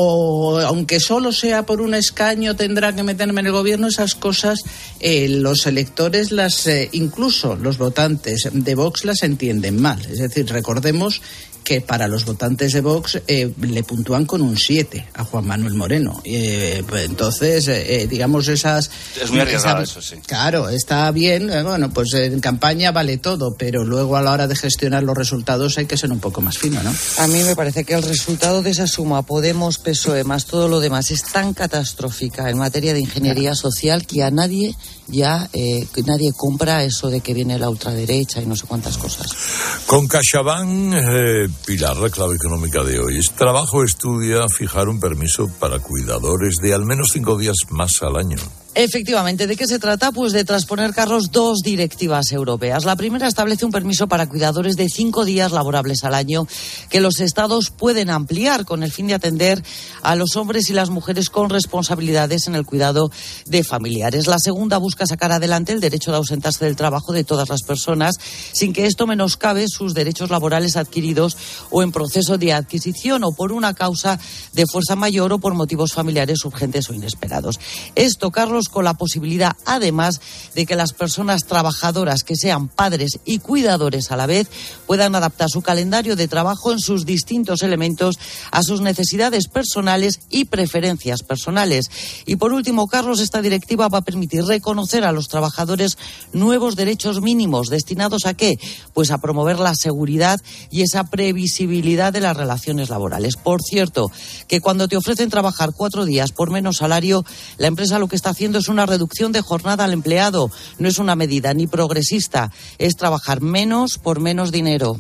o aunque solo sea por un escaño tendrá que meterme en el gobierno, esas cosas eh, los electores, las eh, incluso los votantes de Vox las entienden mal. Es decir, recordemos que para los votantes de Vox eh, le puntúan con un siete a Juan Manuel Moreno. Eh, pues entonces, eh, digamos, esas... Es muy arriesgado esa, eso, sí. Claro, está bien, eh, bueno, pues en campaña vale todo, pero luego a la hora de gestionar los resultados hay que ser un poco más fino, ¿no? A mí me parece que el resultado de esa suma Podemos, P S O E, más todo lo demás, es tan catastrófica en materia de ingeniería social que a nadie ya, eh, nadie compra eso de que viene la ultraderecha y no sé cuántas cosas. Con CaixaBank, eh, Pilar, la clave económica de hoy es: trabajo estudia fijar un permiso para cuidadores de al menos cinco días más al año. Efectivamente, ¿de qué se trata? Pues de transponer, Carlos, dos directivas europeas. La primera establece un permiso para cuidadores de cinco días laborables al año que los estados pueden ampliar con el fin de atender a los hombres y las mujeres con responsabilidades en el cuidado de familiares. La segunda busca sacar adelante el derecho de ausentarse del trabajo de todas las personas sin que esto menoscabe sus derechos laborales adquiridos o en proceso de adquisición o por una causa de fuerza mayor o por motivos familiares urgentes o inesperados. Esto, Carlos, con la posibilidad, además, de que las personas trabajadoras que sean padres y cuidadores a la vez puedan adaptar su calendario de trabajo en sus distintos elementos a sus necesidades personales y preferencias personales. Y por último, Carlos, esta directiva va a permitir reconocer a los trabajadores nuevos derechos mínimos. ¿Destinados a qué? Pues a promover la seguridad y esa previsibilidad de las relaciones laborales. Por cierto, que cuando te ofrecen trabajar cuatro días por menos salario, la empresa lo que está haciendo es una reducción de jornada al empleado. No es una medida ni progresista, es trabajar menos por menos dinero.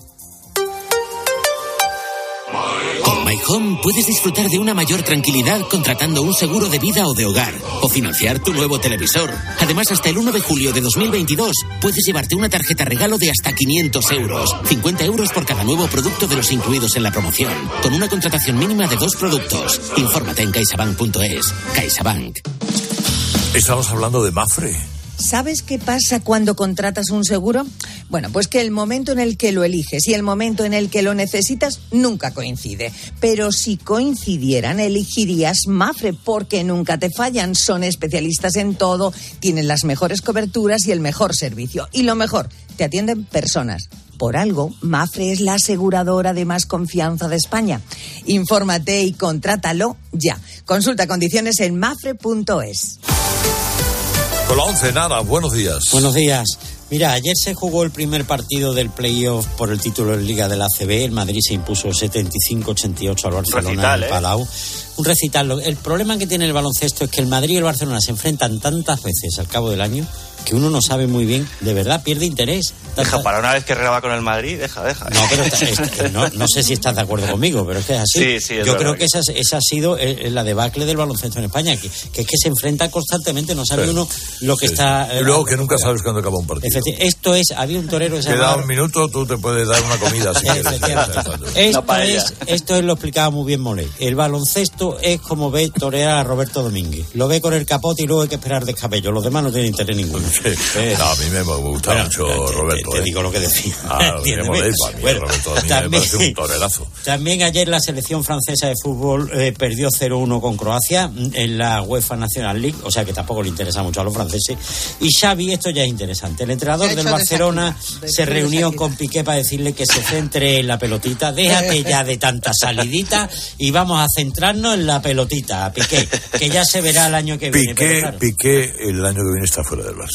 Con My Home puedes disfrutar de una mayor tranquilidad contratando un seguro de vida o de hogar o financiar tu nuevo televisor. Además, hasta el uno de julio de dos mil veintidós puedes llevarte una tarjeta regalo de hasta quinientos euros. cincuenta euros por cada nuevo producto de los incluidos en la promoción, con una contratación mínima de dos productos. Infórmate en caixabank punto es. CaixaBank. Estamos hablando de Mapfre. ¿Sabes qué pasa cuando contratas un seguro? Bueno, pues que el momento en el que lo eliges y el momento en el que lo necesitas nunca coincide. Pero si coincidieran, elegirías Mapfre porque nunca te fallan. Son especialistas en todo, tienen las mejores coberturas y el mejor servicio. Y lo mejor, te atienden personas. Por algo, Mapfre es la aseguradora de más confianza de España. Infórmate y contrátalo ya. Consulta condiciones en mapfre punto es. Con la once, Nara, buenos días. Buenos días. Mira, ayer se jugó el primer partido del playoff por el título de Liga de la A C B. El Madrid se impuso setenta y cinco a ochenta y ocho al Barcelona recital, en el Palau. ¿Eh? Un recital. El problema que tiene el baloncesto es que el Madrid y el Barcelona se enfrentan tantas veces al cabo del año que uno no sabe muy bien, de verdad, pierde interés. Deja, para una vez que graba con el Madrid, deja, deja. No, pero está, está, no, no sé si estás de acuerdo conmigo, pero es que es así. Sí, sí, es Yo verdad creo que esa, esa ha sido la debacle del baloncesto en España, que, que es que se enfrenta constantemente, no sabe sí. uno lo que sí. está... Y luego que nunca sabes cuándo acaba un partido. Esto es, había un torero... Te da un minuto, tú te puedes dar una comida si quieres. Esto, no es, esto es, lo explicaba muy bien Molé. El baloncesto es como ve torear a Roberto Domínguez. Lo ve con el capote y luego hay que esperar descabello. Los demás no tienen interés ninguno. Sí. Eh, no, a mí me gusta bueno, mucho te, Roberto. Te, te eh. digo lo que decía. Ah, molesta, a mí bueno, Roberto a mí también, me parece un torerazo. También ayer la selección francesa de fútbol eh, perdió cero uno con Croacia en la UEFA National League, o sea que tampoco le interesa mucho a los franceses. Y Xavi, esto ya es interesante. El entrenador del Barcelona de se reunió con Piqué para decirle que se centre en la pelotita. Déjate ya de tanta salidita y vamos a centrarnos en la pelotita, Piqué, que ya se verá el año que Piqué, viene. Pero claro, Piqué el año que viene está fuera del Barça.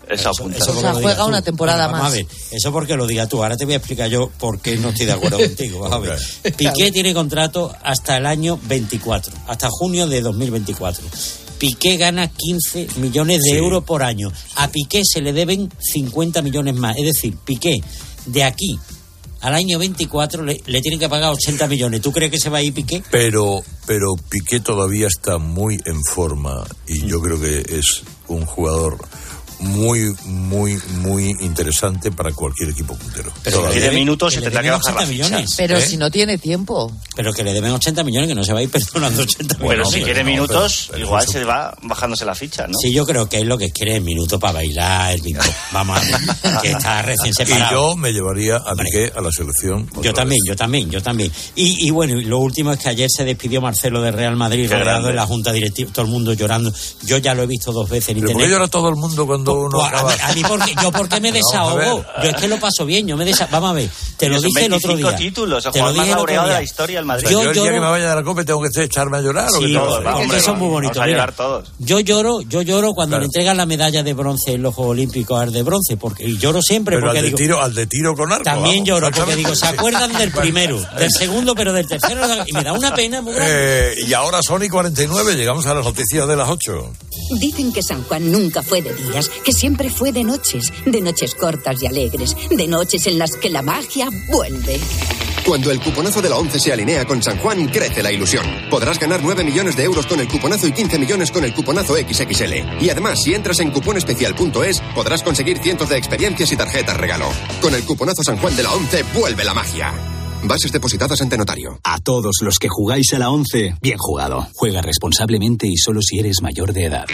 Eso apunta. O sea, juega una temporada bueno, más. A ver, eso porque lo diga tú. Ahora te voy a explicar yo por qué no estoy de acuerdo contigo. Vamos a ver. Piqué tiene contrato hasta el año veinticuatro, hasta junio de dos mil veinticuatro. Piqué gana quince millones de sí. euros por año. A Piqué se le deben cincuenta millones más. Es decir, Piqué, de aquí al año veinticuatro le, le tienen que pagar ochenta millones. ¿Tú crees que se va a ir Piqué? Pero, pero Piqué todavía está muy en forma y yo creo que es un jugador muy, muy, muy interesante para cualquier equipo puntero. Pero si tiene minutos se tendrá que bajar la ficha. Pero ¿Eh? si no tiene tiempo. Pero que le deben ochenta millones, que no se va a ir perdonando ochenta millones. Pero si no, quiere no, minutos, pero, pero igual eso... se va bajándose la ficha, ¿no? Sí, yo creo que es lo que quiere, minutos para bailar, el minuto. Vamos a ver, que está recién separado. Y yo me llevaría a Piqué a la selección. Yo también, vez. yo también, yo también. Y, y bueno, lo último es que ayer se despidió Marcelo del Real Madrid, rodeado de la Junta Directiva, todo el mundo llorando. Yo ya lo he visto dos veces en ¿Pero internet. por qué llora todo el mundo cuando pues, uno pues, acaba? A mí, porque, yo porque me desahogo. Yo es que lo paso bien, yo me desahogo. Vamos a ver, te lo dije el otro día. títulos, el te lo jugador más dije el otro laureado de día. la historia del Madrid. O sea, yo, Yo el día lloro- que me vaya de la Copa tengo que echarme a llorar. ¿o Sí, qué tengo que todos, hacer? es que son muy bonitos. Vamos a Mira, llorar todos. yo lloro, yo lloro cuando Claro. le entregan la medalla de bronce en los Juegos Olímpicos al de bronce, porque y lloro siempre Pero porque al de, digo, tiro, al de tiro con arco. también vamos, lloro porque exactamente. digo, ¿se acuerdan del primero, del segundo, pero del tercero? Y me da una pena muy grande. Eh, y ahora son y cuarenta y nueve, llegamos a las noticias de las ocho. Dicen que San Juan nunca fue de días, que siempre fue de noches, de noches cortas y alegres, de noches en las que la magia vuelve. Cuando el cuponazo de la ONCE se alinea con San Juan, crece la ilusión. Podrás ganar nueve millones de euros con el cuponazo y quince millones con el cuponazo equis equis ele. Y además, si entras en cuponespecial punto es, podrás conseguir cientos de experiencias y tarjetas regalo. Con el cuponazo San Juan de la ONCE, vuelve la magia. Bases depositadas ante notario. A todos los que jugáis a la ONCE, bien jugado. Juega responsablemente y solo si eres mayor de edad.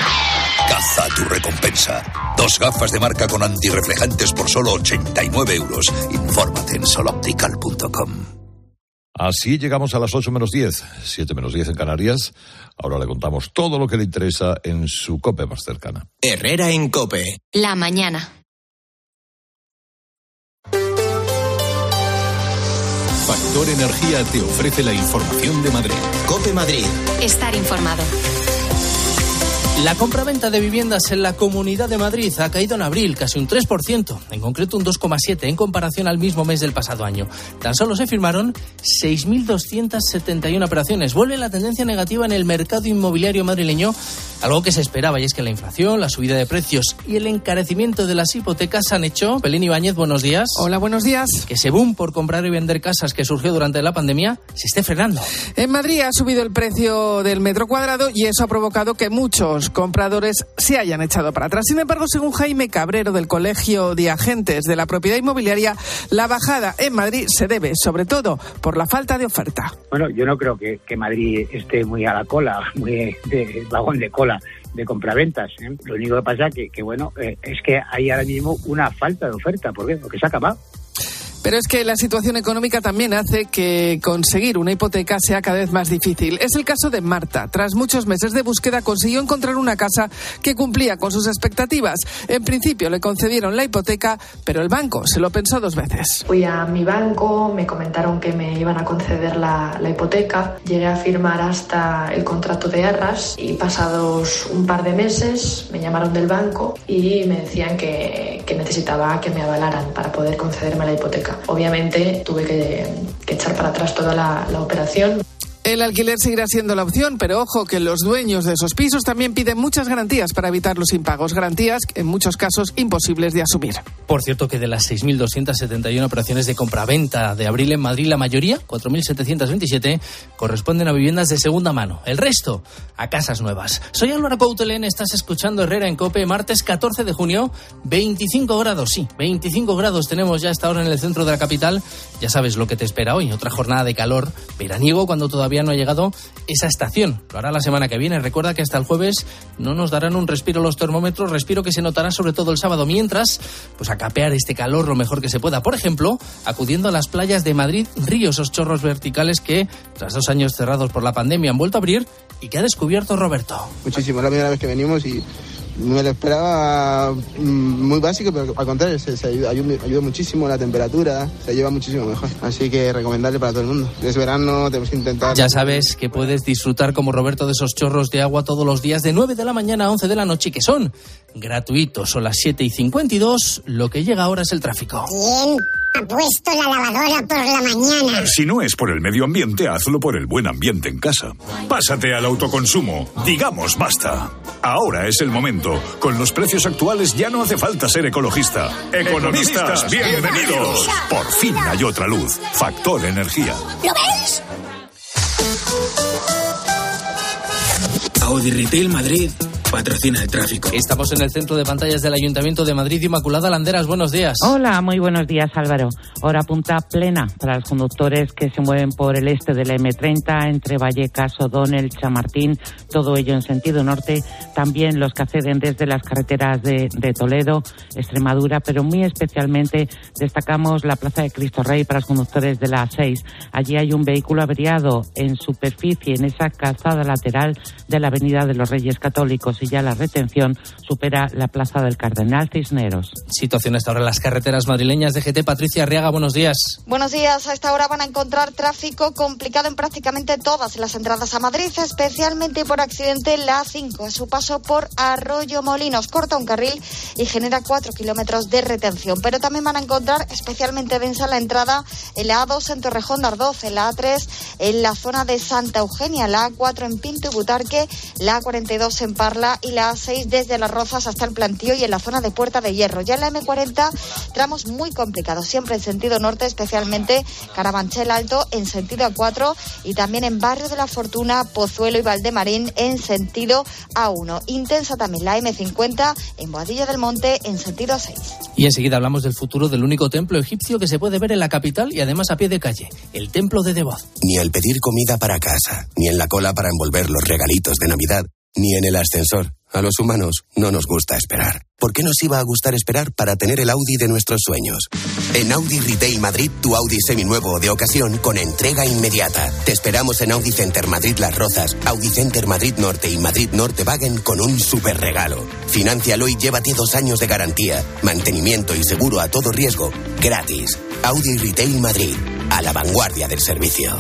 Caza tu recompensa. Dos gafas de marca con antirreflejantes por solo ochenta y nueve euros. Infórmate en soloptical punto com. Así llegamos a las ocho menos diez, siete menos diez en Canarias. Ahora le contamos todo lo que le interesa en su COPE más cercana. Herrera en COPE. La mañana. Factor Energía te ofrece la información de Madrid. COPE Madrid. Estar informado. La compraventa de viviendas en la Comunidad de Madrid ha caído en abril casi un tres por ciento, en concreto un dos coma siete por ciento en comparación al mismo mes del pasado año. Tan solo se firmaron seis mil doscientas setenta y una operaciones. Vuelve la tendencia negativa en el mercado inmobiliario madrileño, algo que se esperaba, y es que la inflación, la subida de precios y el encarecimiento de las hipotecas han hecho, Belén Ibáñez, buenos días. Hola, buenos días. Que ese boom por comprar y vender casas que surgió durante la pandemia se esté frenando. En Madrid ha subido el precio del metro cuadrado y eso ha provocado que muchos compradores se hayan echado para atrás. Sin embargo, según Jaime Cabrero del Colegio de Agentes de la Propiedad Inmobiliaria, la bajada en Madrid se debe sobre todo por la falta de oferta. Bueno, yo no creo que, que Madrid esté muy a la cola, muy de vagón de cola de compraventas, ¿eh? Lo único que pasa que, que bueno, eh, es que hay ahora mismo una falta de oferta. ¿Por qué? Porque se ha acabado. Pero es que la situación económica también hace que conseguir una hipoteca sea cada vez más difícil. Es el caso de Marta. Tras muchos meses de búsqueda consiguió encontrar una casa que cumplía con sus expectativas. En principio le concedieron la hipoteca, pero el banco se lo pensó dos veces. Fui a mi banco, me comentaron que me iban a conceder la, la hipoteca. Llegué a firmar hasta el contrato de arras y pasados un par de meses me llamaron del banco y me decían que, que necesitaba que me avalaran para poder concederme la hipoteca. Obviamente tuve que, que echar para atrás toda la, la operación. El alquiler seguirá siendo la opción, pero ojo que los dueños de esos pisos también piden muchas garantías para evitar los impagos. Garantías, en muchos casos, imposibles de asumir. Por cierto, que de las seis mil doscientas setenta y una operaciones de compraventa de abril en Madrid, la mayoría, cuatro mil setecientas veintisiete, corresponden a viviendas de segunda mano. El resto, a casas nuevas. Soy Álvaro Coutelén, estás escuchando Herrera en COPE, martes catorce de junio, veinticinco grados, sí, veinticinco grados tenemos ya hasta ahora en el centro de la capital. Ya sabes lo que te espera hoy, otra jornada de calor veraniego cuando todavía no ha llegado esa estación. Lo hará la semana que viene. Recuerda que hasta el jueves no nos darán un respiro los termómetros, respiro que se notará sobre todo el sábado, mientras, pues a capear este calor lo mejor que se pueda. Por ejemplo, acudiendo a las playas de Madrid, Río, esos chorros verticales que, tras dos años cerrados por la pandemia, han vuelto a abrir y que ha descubierto Roberto. Muchísimo, es la primera vez que venimos y Me lo esperaba muy básico, pero al contrario, se, se ayuda, ayuda muchísimo la temperatura, se lleva muchísimo mejor. Así que recomendable para todo el mundo. Es verano, tenemos que intentar... Ya sabes que puedes disfrutar como Roberto de esos chorros de agua todos los días de nueve de la mañana a once de la noche, que son gratuitos. Son las siete y cincuenta y dos, lo que llega ahora es el tráfico. ¿Quién ha puesto la lavadora por la mañana? Si no es por el medio ambiente, hazlo por el buen ambiente en casa. Pásate al autoconsumo. Digamos basta. Ahora es el momento. Con los precios actuales ya no hace falta ser ecologista. Economistas, bienvenidos. Por fin hay otra luz. Factor Energía. ¿Lo ves? Audi Retail Madrid patrocina el tráfico. Estamos en el centro de pantallas del Ayuntamiento de Madrid. Inmaculada Landeras, buenos días. Hola, muy buenos días, Álvaro. Hora punta plena para los conductores que se mueven por el este de la eme treinta, entre Vallecas, O'Donnell, Chamartín, todo ello en sentido norte. También los que acceden desde las carreteras de, de Toledo, Extremadura, pero muy especialmente destacamos la Plaza de Cristo Rey para los conductores de la A seis. Allí hay un vehículo averiado en superficie, en esa calzada lateral de la Avenida de los Reyes Católicos, y ya la retención supera la Plaza del Cardenal Cisneros. Situación hasta ahora en las carreteras madrileñas. D G T, Patricia Arriaga, buenos días. Buenos días. A esta hora van a encontrar tráfico complicado en prácticamente todas las entradas a Madrid, especialmente por accidente en la A cinco. A su paso por Arroyo Molinos corta un carril y genera cuatro kilómetros de retención. Pero también van a encontrar especialmente densa la entrada en la A dos en Torrejón de Ardoz, en la A tres en la zona de Santa Eugenia, la A cuatro en Pinto y Butarque, la A cuarenta y dos en Parla y la A seis desde Las Rozas hasta el Plantío y en la zona de Puerta de Hierro. Ya en la eme cuarenta, tramos muy complicados, siempre en sentido norte, especialmente Carabanchel Alto en sentido A cuatro y también en Barrio de la Fortuna, Pozuelo y Valdemarín en sentido A uno. Intensa también la eme cincuenta en Boadilla del Monte en sentido A seis. Y enseguida hablamos del futuro del único templo egipcio que se puede ver en la capital y además a pie de calle, el templo de Debod. Ni al pedir comida para casa, ni en la cola para envolver los regalitos de Navidad, ni en el ascensor. A los humanos no nos gusta esperar. ¿Por qué nos iba a gustar esperar para tener el Audi de nuestros sueños? En Audi Retail Madrid, tu Audi seminuevo o de ocasión con entrega inmediata. Te esperamos en Audi Center Madrid Las Rozas, Audi Center Madrid Norte y Madrid Norte Wagen con un super regalo. Fináncialo y llévate dos años de garantía, mantenimiento y seguro a todo riesgo, gratis. Audi Retail Madrid, a la vanguardia del servicio.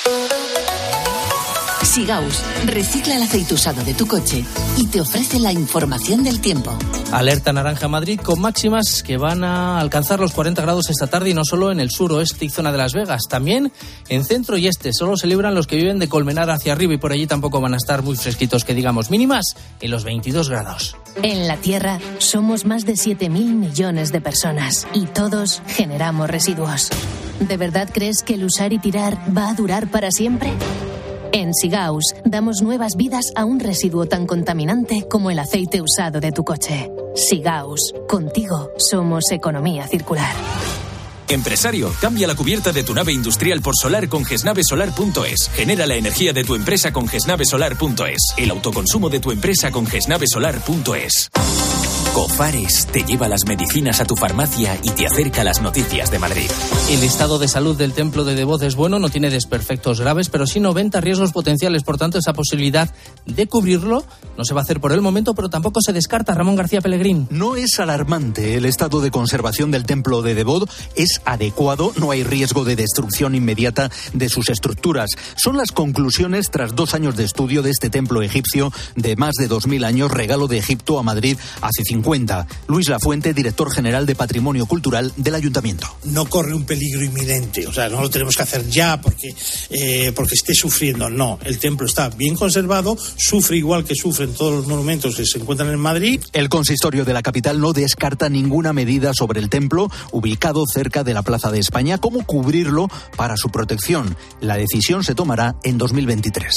Sigaus recicla el aceite usado de tu coche y te ofrece la información del tiempo. Alerta naranja Madrid con máximas que van a alcanzar los cuarenta grados esta tarde y no solo en el sur, oeste y zona de Las Vegas, también en centro y este. Solo se libran los que viven de Colmenar hacia arriba y por allí tampoco van a estar muy fresquitos, que digamos, mínimas en los veintidós grados. En la Tierra somos más de siete mil millones de personas y todos generamos residuos. ¿De verdad crees que el usar y tirar va a durar para siempre? En Sigaus damos nuevas vidas a un residuo tan contaminante como el aceite usado de tu coche. Sigaus, contigo somos economía circular. Empresario, cambia la cubierta de tu nave industrial por solar con gesnave solar punto es. Genera la energía de tu empresa con gesnave solar punto es. El autoconsumo de tu empresa con gesnave solar punto es. Cofares te lleva las medicinas a tu farmacia y te acerca las noticias de Madrid. El estado de salud del templo de Debod es bueno, no tiene desperfectos graves, pero sí noventa riesgos potenciales. Por tanto, esa posibilidad de cubrirlo no se va a hacer por el momento, pero tampoco se descarta. Ramón García Pellegrín. No es alarmante. El estado de conservación del templo de Debod es adecuado. No hay riesgo de destrucción inmediata de sus estructuras. Son las conclusiones tras dos años de estudio de este templo egipcio de más de dos mil años, regalo de Egipto a Madrid hace cincuenta. Luis Lafuente, director general de Patrimonio Cultural del Ayuntamiento. No corre un peligro inminente, o sea, no lo tenemos que hacer ya porque, eh, porque esté sufriendo. No, el templo está bien conservado, sufre igual que sufren todos los monumentos que se encuentran en Madrid. El consistorio de la capital no descarta ninguna medida sobre el templo, ubicado cerca de la Plaza de España, como cubrirlo para su protección. La decisión se tomará en dos mil veintitrés.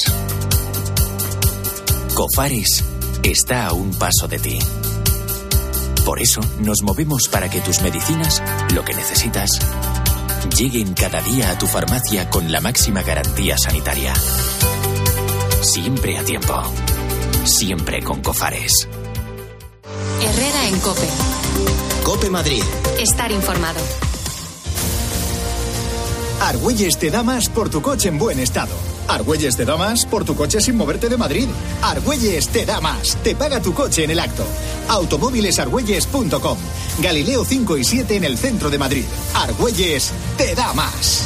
Cofares está a un paso de ti. Por eso nos movemos para que tus medicinas, lo que necesitas, lleguen cada día a tu farmacia con la máxima garantía sanitaria. Siempre a tiempo. Siempre con Cofares. Herrera en COPE. COPE Madrid. Estar informado. Argüelles te da más por tu coche en buen estado. Argüelles te da más por tu coche sin moverte de Madrid. Argüelles te da más. Te paga tu coche en el acto. automóviles argüelles punto com. Galileo cinco y siete en el centro de Madrid. Argüelles te da más.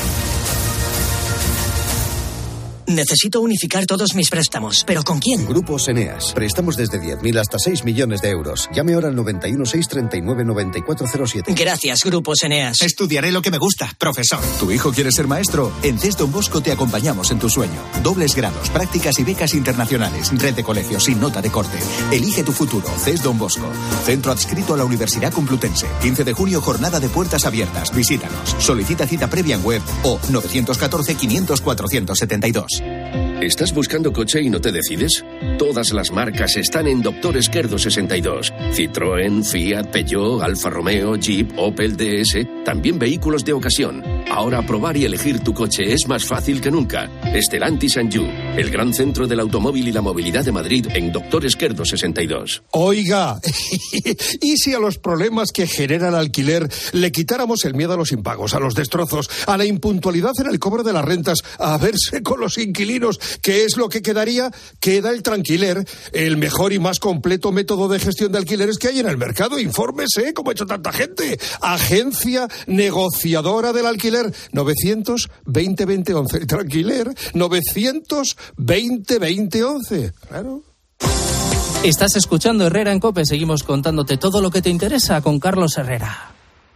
Necesito unificar todos mis préstamos. ¿Pero con quién? Grupos Eneas. Préstamos desde diez mil hasta seis millones de euros. Llame ahora al noventa y uno, seiscientos treinta y nueve, noventa y cuatro cero siete. Gracias, Grupos Eneas. Estudiaré lo que me gusta, profesor. ¿Tu hijo quiere ser maestro? En C E S Don Bosco te acompañamos en tu sueño. Dobles grados, prácticas y becas internacionales. Red de colegios sin nota de corte. Elige tu futuro. C E S Don Bosco. Centro adscrito a la Universidad Complutense. quince de junio, jornada de puertas abiertas. Visítanos. Solicita cita previa en web o nueve uno cuatro, quinientos, cuatrocientos setenta y dos. ¿Estás buscando coche y no te decides? Todas las marcas están en Doctor Esquerdo sesenta y dos. Citroën, Fiat, Peugeot, Alfa Romeo, Jeep, Opel, D S, también vehículos de ocasión. Ahora probar y elegir tu coche es más fácil que nunca. Stellantis and You, el gran centro del automóvil y la movilidad de Madrid en Doctor Esquerdo sesenta y dos. Oiga, ¿y si a los problemas que genera el alquiler le quitáramos el miedo a los impagos, a los destrozos, a la impuntualidad en el cobro de las rentas, a verse con los inquilinos? ¿Qué es lo que quedaría? Queda el Tranquiler, el mejor y más completo método de gestión de alquileres que hay en el mercado. Infórmese, como ha hecho tanta gente. Agencia negociadora del alquiler, novecientos veinte veinte once. Tranquiler, novecientos veinte veinte once. Claro. Estás escuchando Herrera en COPE. Seguimos contándote todo lo que te interesa con Carlos Herrera.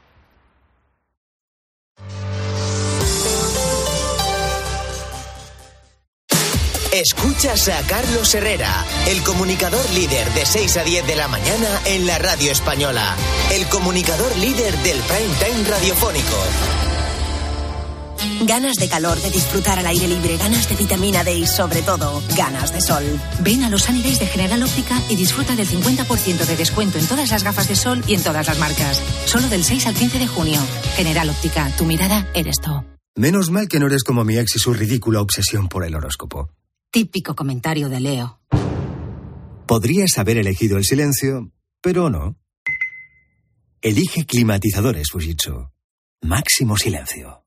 Escuchas a Carlos Herrera, el comunicador líder de seis a diez de la mañana en la radio española. El comunicador líder del prime time radiofónico. Ganas de calor, de disfrutar al aire libre, ganas de vitamina D y sobre todo, ganas de sol. Ven a los Sunny Days de General Óptica y disfruta del cincuenta por ciento de descuento en todas las gafas de sol y en todas las marcas. Solo del seis al quince de junio. General Óptica, tu mirada eres tú. Menos mal que no eres como mi ex y su ridícula obsesión por el horóscopo. Típico comentario de Leo. Podrías haber elegido el silencio, pero no. Elige climatizadores Fujitsu. Máximo silencio.